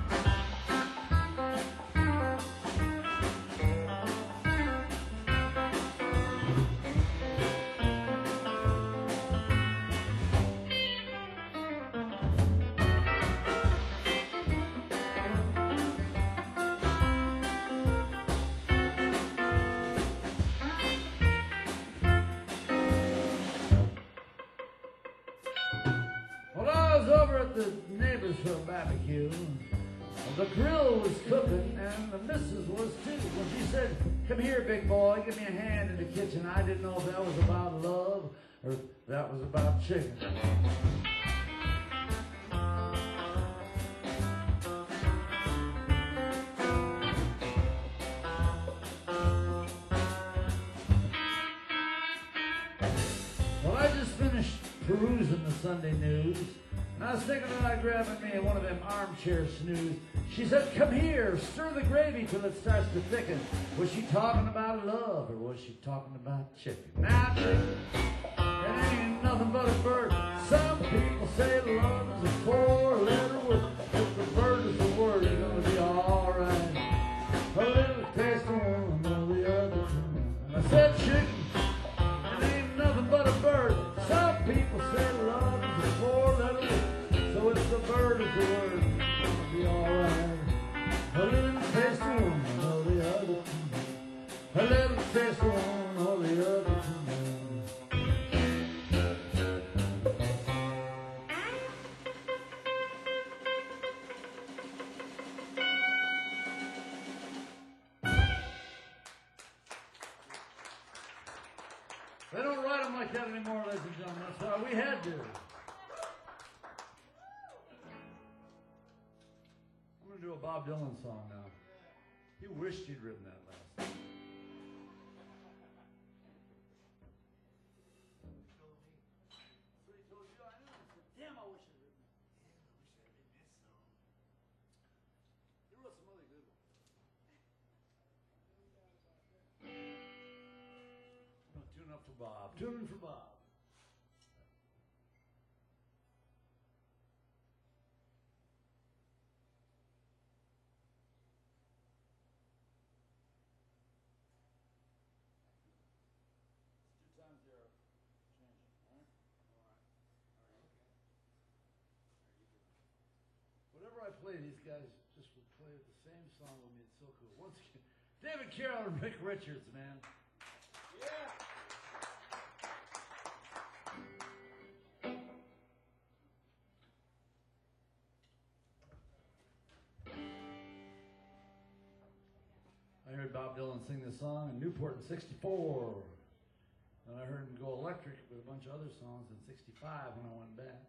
The neighbors for a barbecue. The grill was cooking and the missus was too. When she said, come here, big boy, give me a hand in the kitchen, I didn't know if that was about love or that was about chicken. Well, I just finished perusing the Sunday news. I was thinking about grabbing me one of them armchair snooze. She said, come here, stir the gravy till it starts to thicken. Was she talking about love or was she talking about chicken? Now, chicken, it ain't nothing but a bird. Some people say love is a four-letter word. If the bird is the word, you're going to be all right. A little taste of one or the other. I said, chicken, it ain't nothing but a bird. Some people say love is a four-letter word. So if the bird is the word, it'll be alright. A little taste of one or the other. A little taste of one or the other. They don't write them like that anymore, ladies and gentlemen. That's why we had to. I'm going to do a Bob Dylan song now. He wished he'd written that last time. That's what he told you. I know. I said, damn, I wish I'd written that. He wrote some other good ones. No, tune up for Bob. Tune in for Bob. Times zero. Changing, all right? Whatever I play, these guys just would play the same song with me. It's so cool. Once again, David Carroll and Rick Richards, man. Yeah. I heard Bob Dylan sing this song in Newport in '64. And I heard him go electric with a bunch of other songs in '65 when I went back.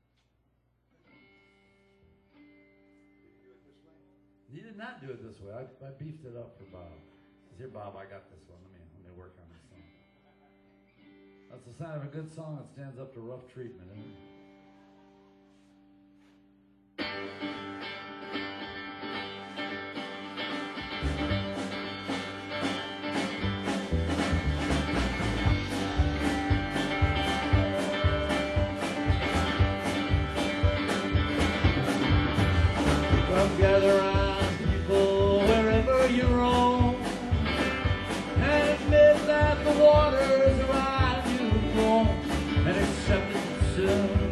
He did not do it this way. I beefed it up for Bob. He says, here, Bob, I got this one. Let me work on this song. That's the sign of a good song that stands up to rough treatment, isn't it? Come gather round, people, wherever you roam, and admit that the waters around you grow, and accept it soon.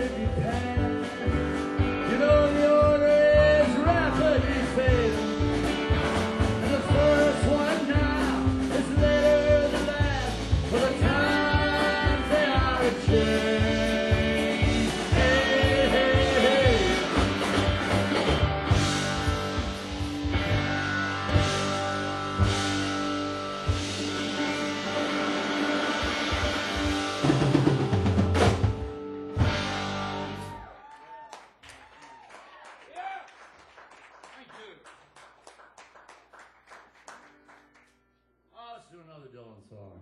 energy pack. You know the order is rapidly fading. And the first one now is later than last, for the times they are a change. Hey, hey, hey. Yeah. Thank you. Oh, let's do another Dylan song.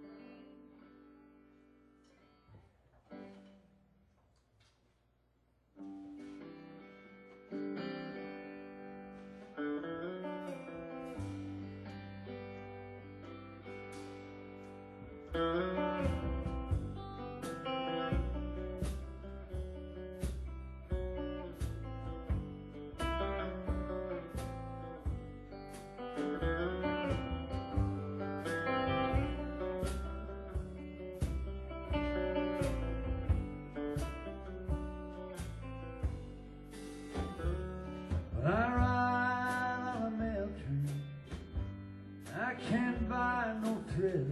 When I ride on a mail train, I can't buy no thrill.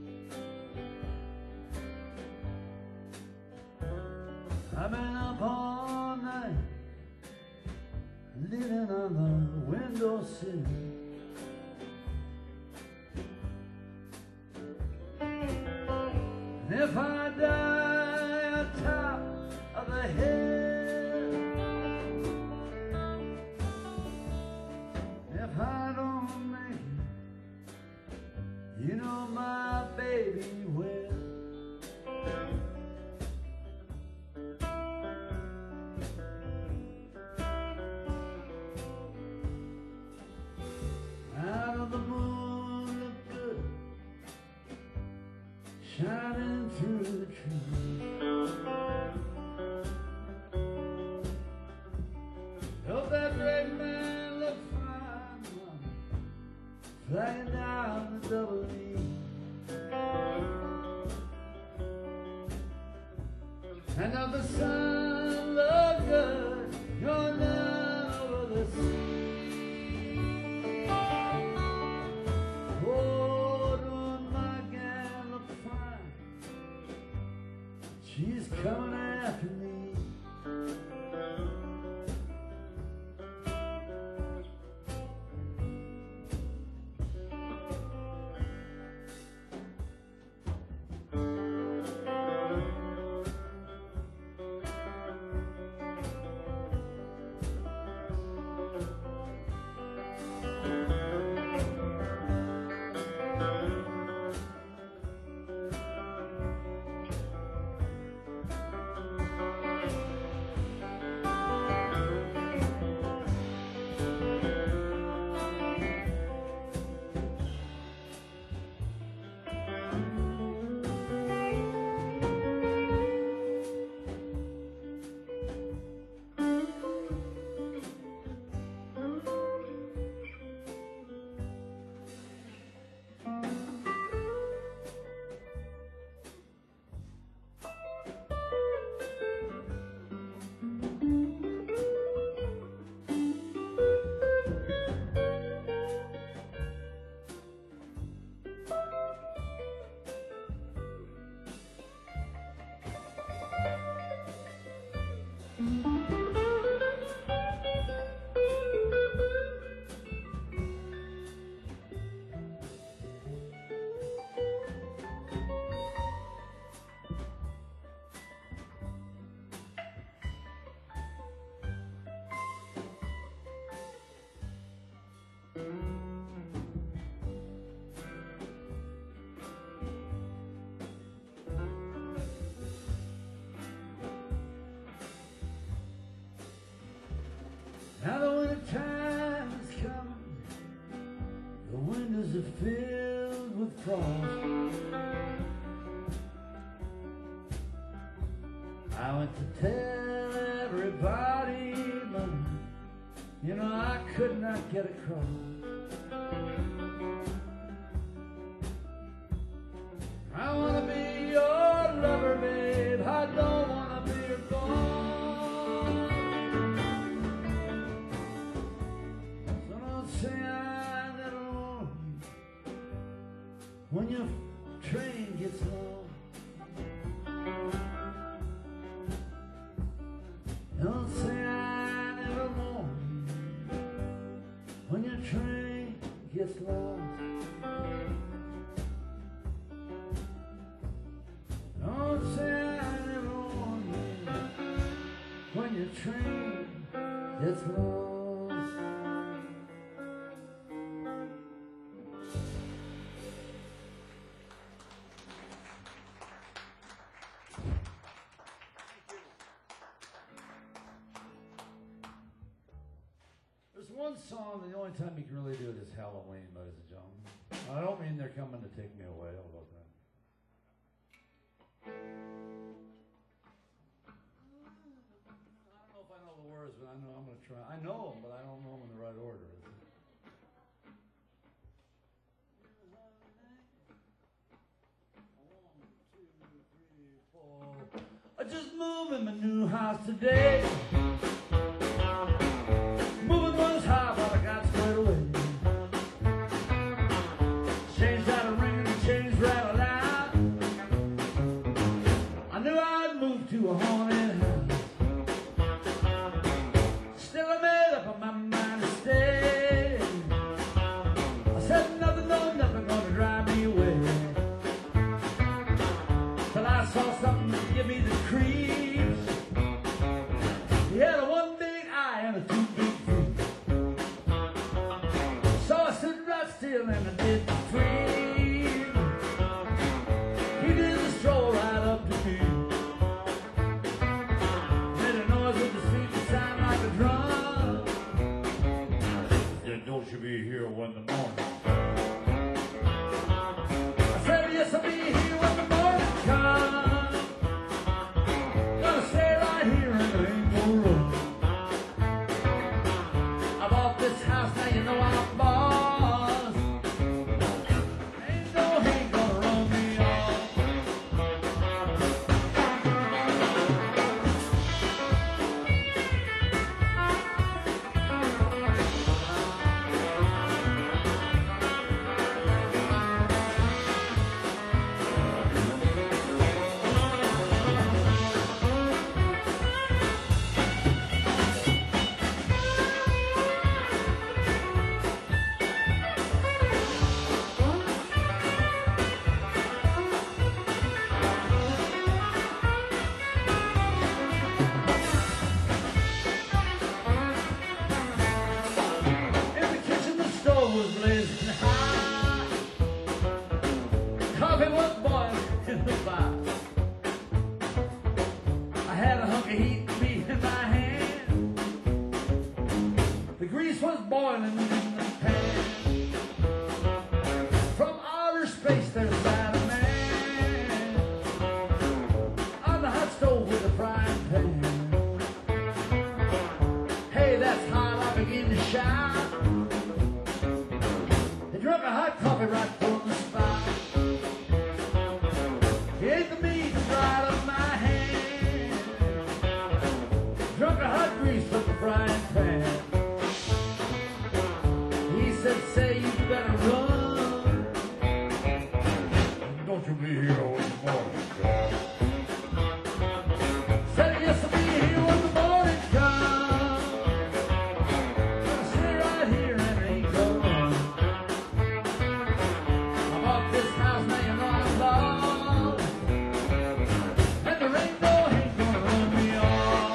I've been up all night, living on the windowsill. And if I die on top of the hill, if I don't make it, you know my baby will. Out of the moon look good, shining through the trees. Don't that red man look fine, mama, flying down the double E. And of the sun look good, going down over the sea. Oh, don't my gal look fine, she's coming after me. Now the winter time is coming, the windows are filled with frost. I went to tell everybody, but you know I could not get across. I wanna be your lover, babe, I don't wanna be your boss. when your train gets lost. Don't say I never warned you when your train gets lost. Don't say I never warned you when your train gets lost. There's one song, the only time you can really do it is Halloween, ladies and gentlemen. I don't mean they're coming to take me away, although that. I don't know if I know the words, but I know I'm going to try. I know them, but I don't know them in the right order. I just moved in my new house today. Moving was high, but I got squared away. Changed out a ring and the chains rattled out. I knew I'd move to a haunted house. Still I made up my mind to stay. I said nothing, no, nothing gonna drive me away. Till I saw something to give me the creeps. He had a one big eye and a two big feet. So I stood right still and I did the creep. He did the stroll right up to me. Made a noise with his feet that sounded like a drum. Said, don't you be here when the morning. I said, yes, I'll be here when the morning comes. Gonna stay right here and there ain't no room. I bought this house, now you know I'm boss. Ain't no hate gonna run me off. In the kitchen, the stove was blazing high. Coffee was boiling in the fire. I had a hunk of heat beat in my hand. The grease was boiling in the pan. From outer space there sat a man on the hot stove with a frying pan. Hey, that's hot, I begin to shout. They drank a hot coffee right from the spot. He ate the meat right out of my hand. Drunk a hot grease from the frying pan. He said, say you better run. Don't you be here when the morning comes. Said, yes, I'll be here when the morning comes. Gonna stay right here and ain't gonna run. I bought this house, now you know I'm lost. And there ain't no hate gonna run me off.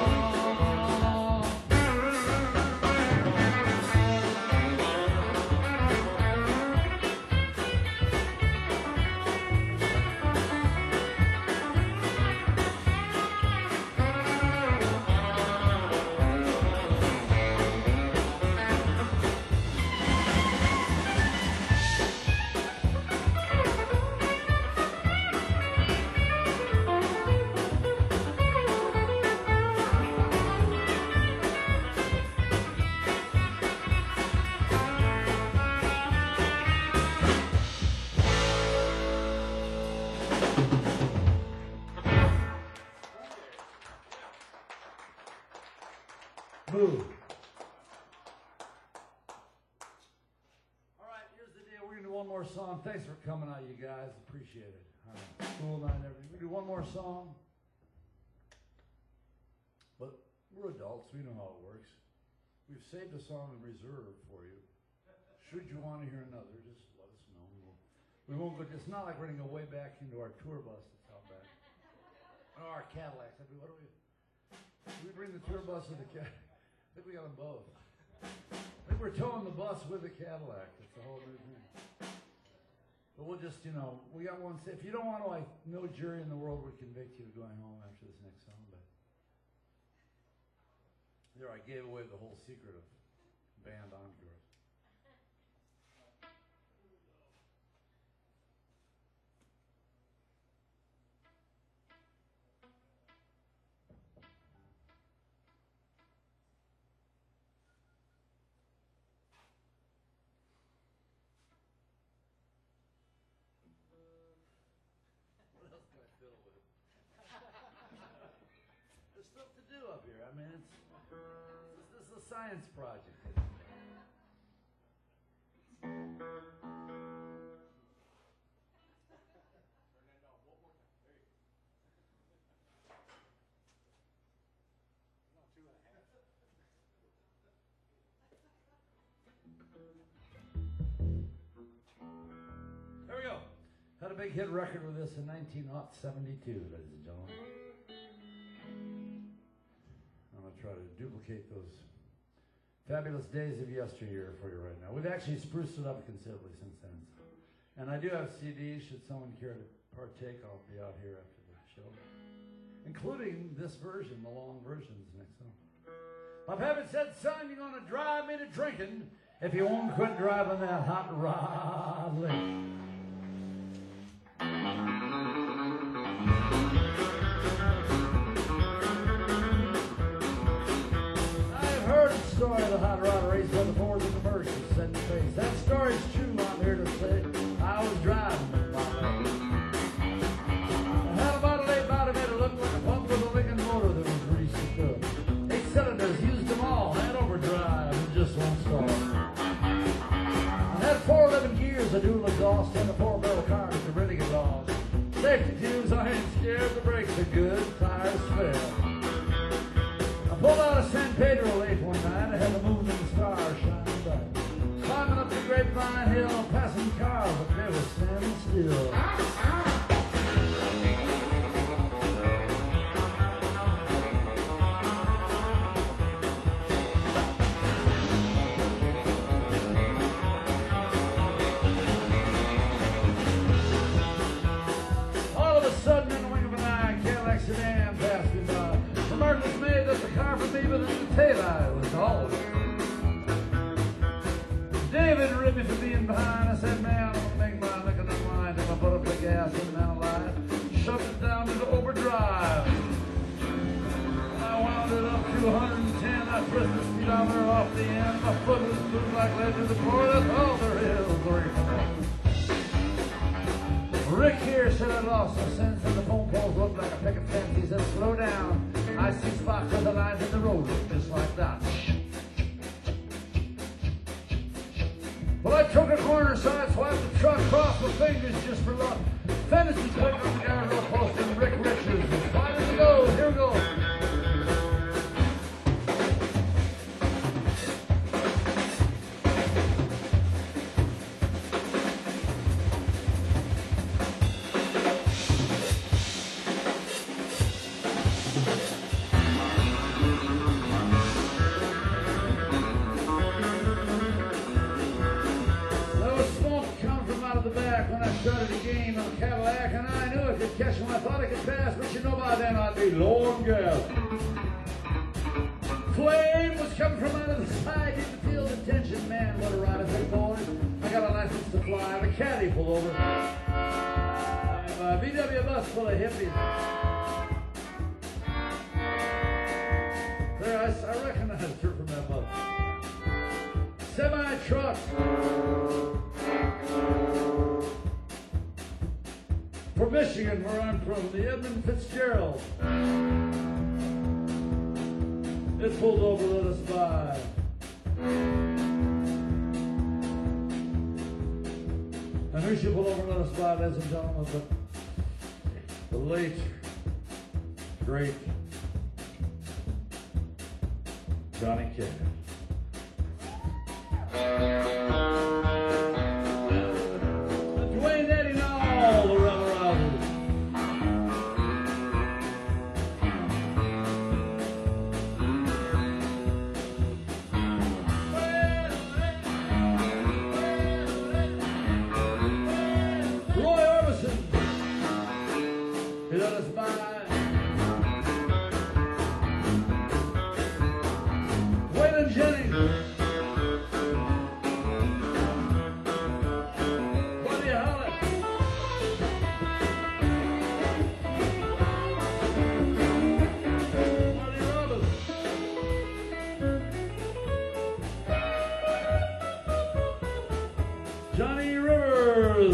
Move. All right, here's the deal. We're going to do one more song. Thanks for coming out, you guys. Appreciate it. School night and everything. We do one more song. But we're adults. We know how it works. We've saved a song in reserve for you. Should you want to hear another, just let us know. We won't go. It's not like we're going to go way back into our tour bus that's out back. Or our Cadillacs. What do we? We bring the tour bus with the Cadillac. I think we got them both. I think we're towing the bus with the Cadillac. It's a whole new thing. But we'll just, we got one. If you don't want to, no jury in the world would convict you of going home after this next song. But there, I gave away the whole secret of band encores. There's stuff to do up here. I mean, this is a science project. There we go. Had a big hit record with this in 1972, ladies and gentlemen. I'm going to try to duplicate those fabulous days of yesteryear for you right now. We've actually spruced it up considerably since then. And I do have CDs. Should someone care to partake, I'll be out here after the show. Including this version, the long version's next song. Bob Habit said, son, you're going to drive me to drinking if you won't quit driving that hot rod late. Story of the hot rod race where the Fords and the Mercs set in face. That story's true, I'm here to say. I was driving with my man. I had a Model 8 body made it look like a pump with a Lincoln motor that was greased up. 8 cylinders, used them all, had overdrive and just one start. I had 411 gears, a dual exhaust, and a 4-barrel car that could really get lost. Safety tubes, I ain't scared, the brakes are good, tires fair. Pulled out of San Pedro late one night. I had the moon and the stars shining bright. Climbing up the Grapevine Hill, passing cars, but they were standing still. All of a sudden, in the wink of an eye, a Cadillac sedan passed me by. The mark was made that the car from me, but the taillight was all. David ripped me for being behind. I said, man, I'm going to make mine looking in line. Then I put up the gas in the line, shoved it down into overdrive. I wound it up to 110. I twisted the speedometer off the end. My foot was moved like lead to the floor. That's all there is. Rick here said I lost my sense, and the phone poles looked like a picket fence. He said, slow down. I see spots where the lines in the road look just like that. Well, I took a corner, side swiped the truck, crossed my fingers just for luck. Finished the quick on the guardrail post, and Rick Richards was fighting to go. Here we go. Started a game on a Cadillac, and I knew I could catch him. I thought I could pass, but you know by then I'd be low on gas. Flame was coming from out of the side. Didn't feel the tension, man. What a ride, I said, boys. I got a license to fly. The caddy pulled over. I'm a VW bus full of hippies. There, I recognized her from that bus. Semi-truck. From Michigan, where I'm from, the Edmund Fitzgerald. It pulled over, let us by. And Maybe you should pull over and let us by, ladies and gentlemen, but the late, great Johnny Cash. Dwayne Eddy and all the Rebel Rousers. Roy Orbison, he let us by. Waylon Jennings. Buddy Holly. Buddy Roberts. Johnny Rivers.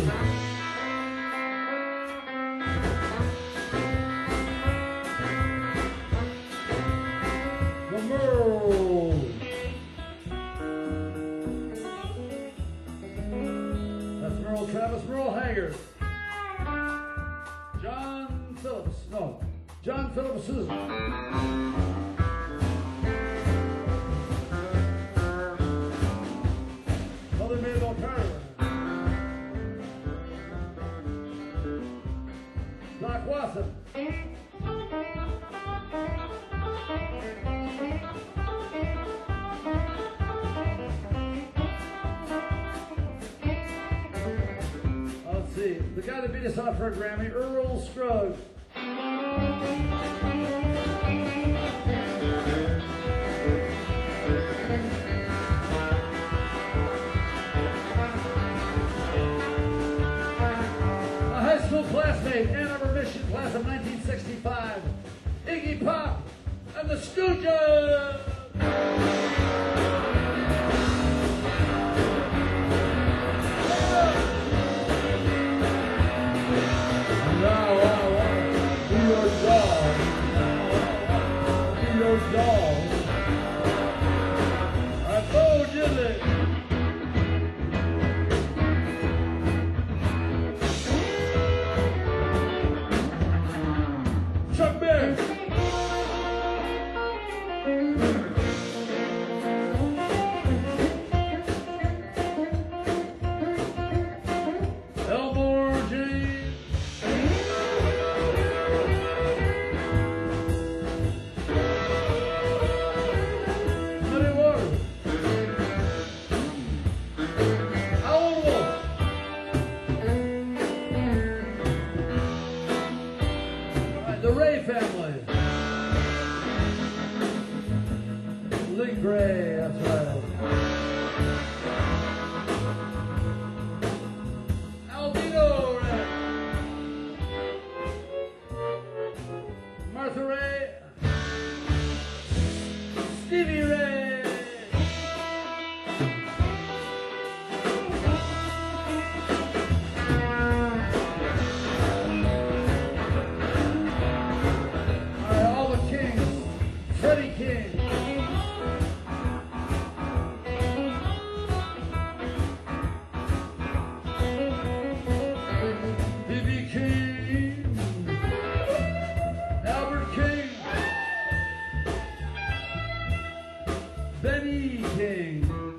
The Merle. That's Merle Travis, Merle Haggard. John Phillips. No, John Phillips Susan. Mother Mabel Carter. Doc Watson. Let's see. The guy that beat us out for a Grammy, Earl Scruggs. A high school classmate, Ann Arbor, Michigan, class of 1965. Iggy Pop and the Stooges. Now I want to be your dog. Be your dog. I told you that. Chuck Berry. Elmore James. Muddy Waters. Howlin' Wolf. All right, the Ray family. Lee Gray, that's right. Albino Ray. Martha Ray. Stevie Ray. All right, all the kings. Freddie King. B.B. King. Albert King. Benny King.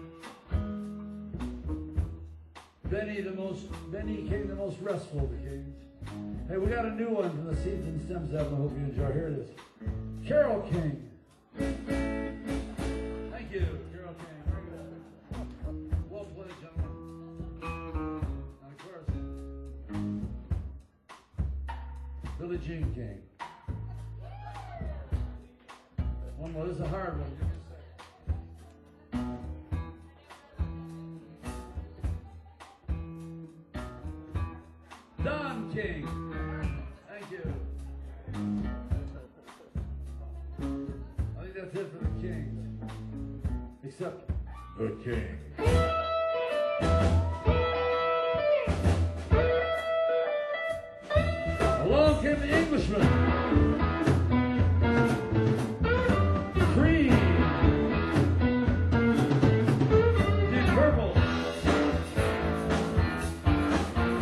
Benny King, the most restful of the kings. Hey, we got a new one from the Seeds and Stems album. I hope you enjoy. Here it is. Carole King. Thank you, Carole King. Very good. Well played, gentlemen. And of course, Billie Jean King. One more. This is a hard one. Give me a second. Don King. Thank you. I think that's it for the Kings. Except the King. Along came the Englishman. Cream. Deep Purple.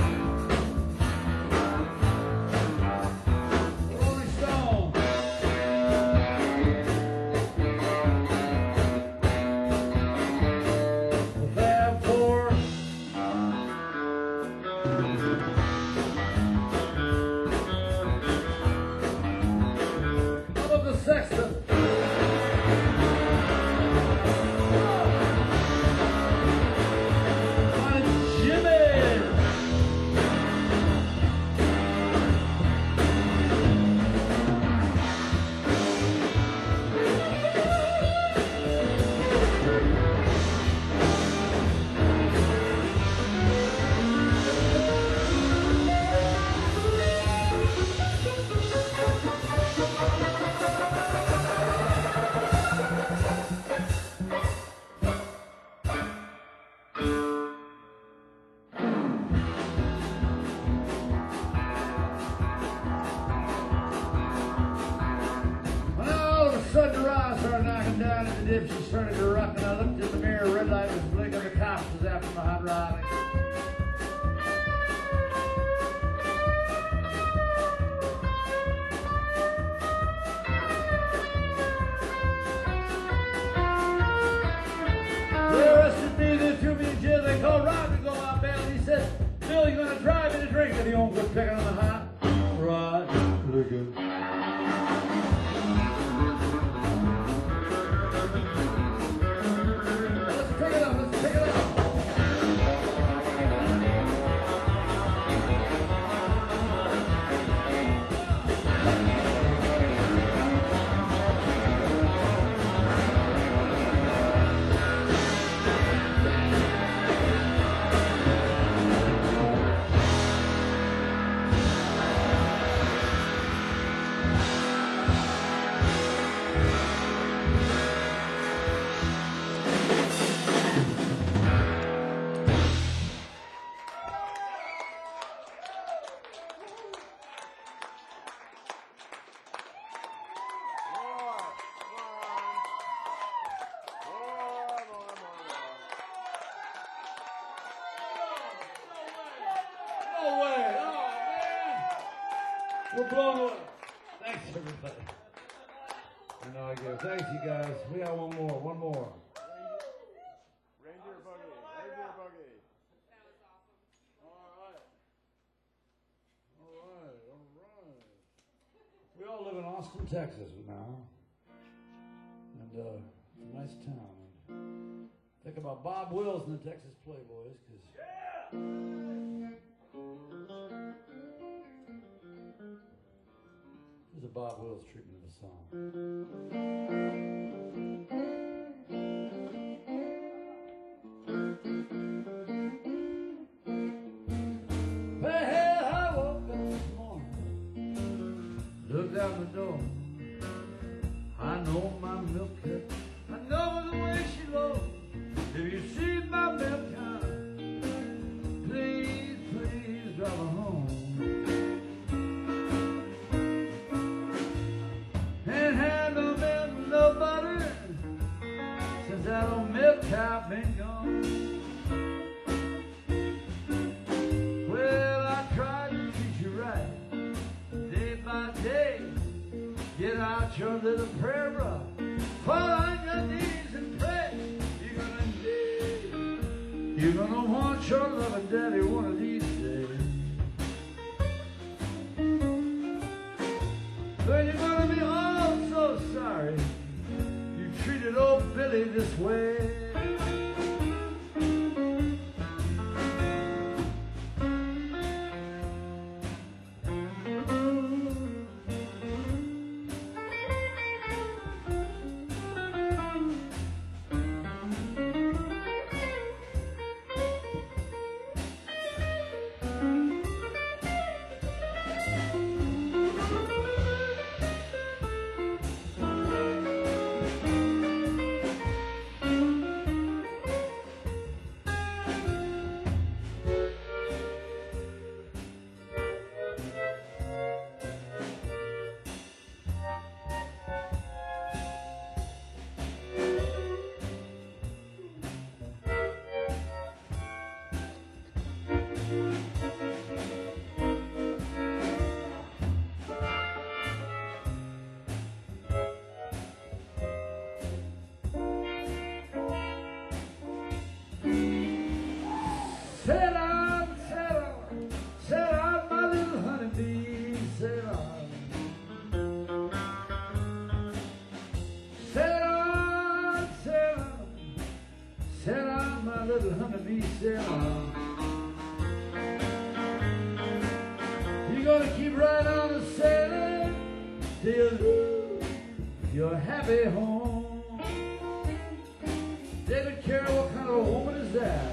started knocking down in the dip. She started to rock, and I looked in the mirror. Red light was blinking. The cops was after my hot rod. They arrested me. They threw me in jail. They called Rob to go out bail. He said, "Bill, you're gonna drive me to drink," and he won't quit picking on the hot rod. Liquor. We're blown away. Thanks, everybody. I know I do. Thanks, you guys. We got one more. One more. Reindeer buggy. Reindeer buggy. That was awesome. All right. We all live in Austin, Texas now. And it's a nice town. Think about Bob Wills and the Texas Playboys, because This is a Bob Wills treatment of a song. Well, I woke up this morning, looked out the door. I know my milk cat, I know the way she looks. If you see my milk cat, please, please drive her home. Ain't had no milk, no butter, since that old milk cow been gone. Well, I tried to treat you right, day by day. Get out your little prayer rug, fall on your knees and pray. You're gonna want your loving daddy one of these days. But you're gonna be all so sorry you treated old Billy this way. Sail on, my little honeybee, sail on. Sail on, sail on, sail on, my little honeybee, sail on. You're gonna keep right on the sailing till you're happy home. David Carroll, what kind of a woman is that?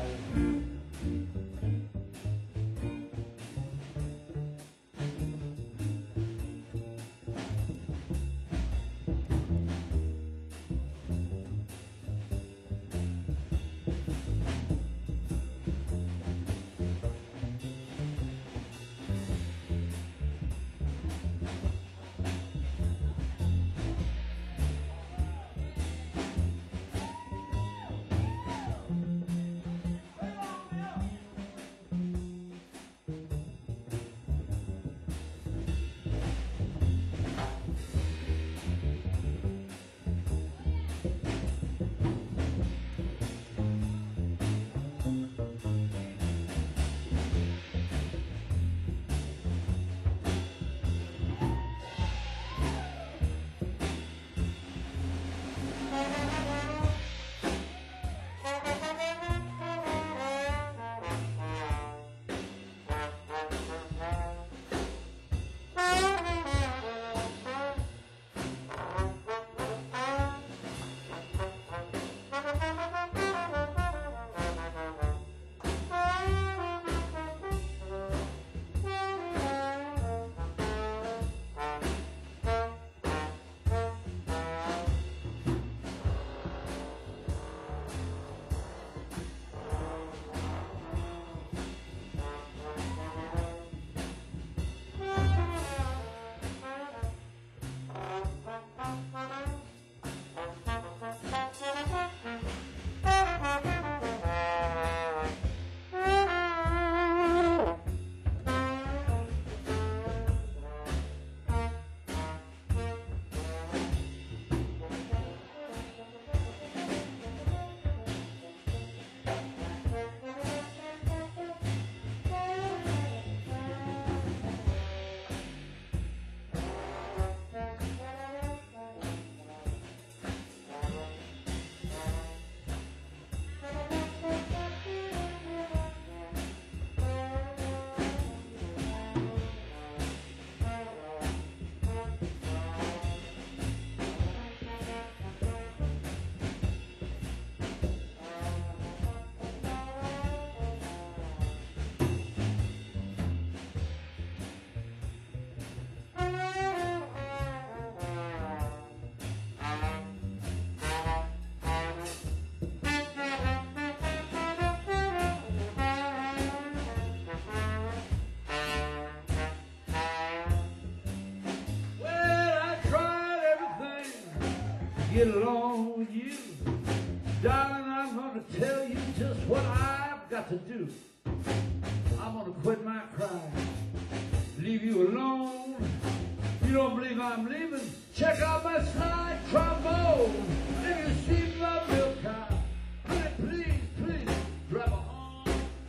get along with you. Darling, I'm gonna tell you just what I've got to do. I'm gonna quit my crying, leave you alone. You don't believe I'm leaving? Check out my slide trombone. If you see my milk cow, please, please, grab a horn.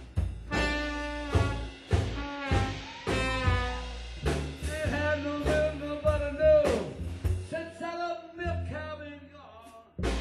Ain't had no milk, nobody knows. Since I love milk cow been gone.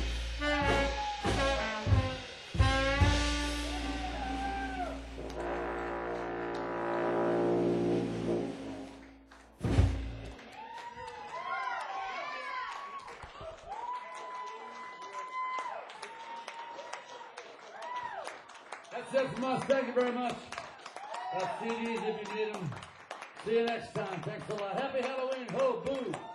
That's it from us. Thank you very much. Got CDs if you need them. See you next time. Thanks a lot. Happy Halloween. Ho, boo.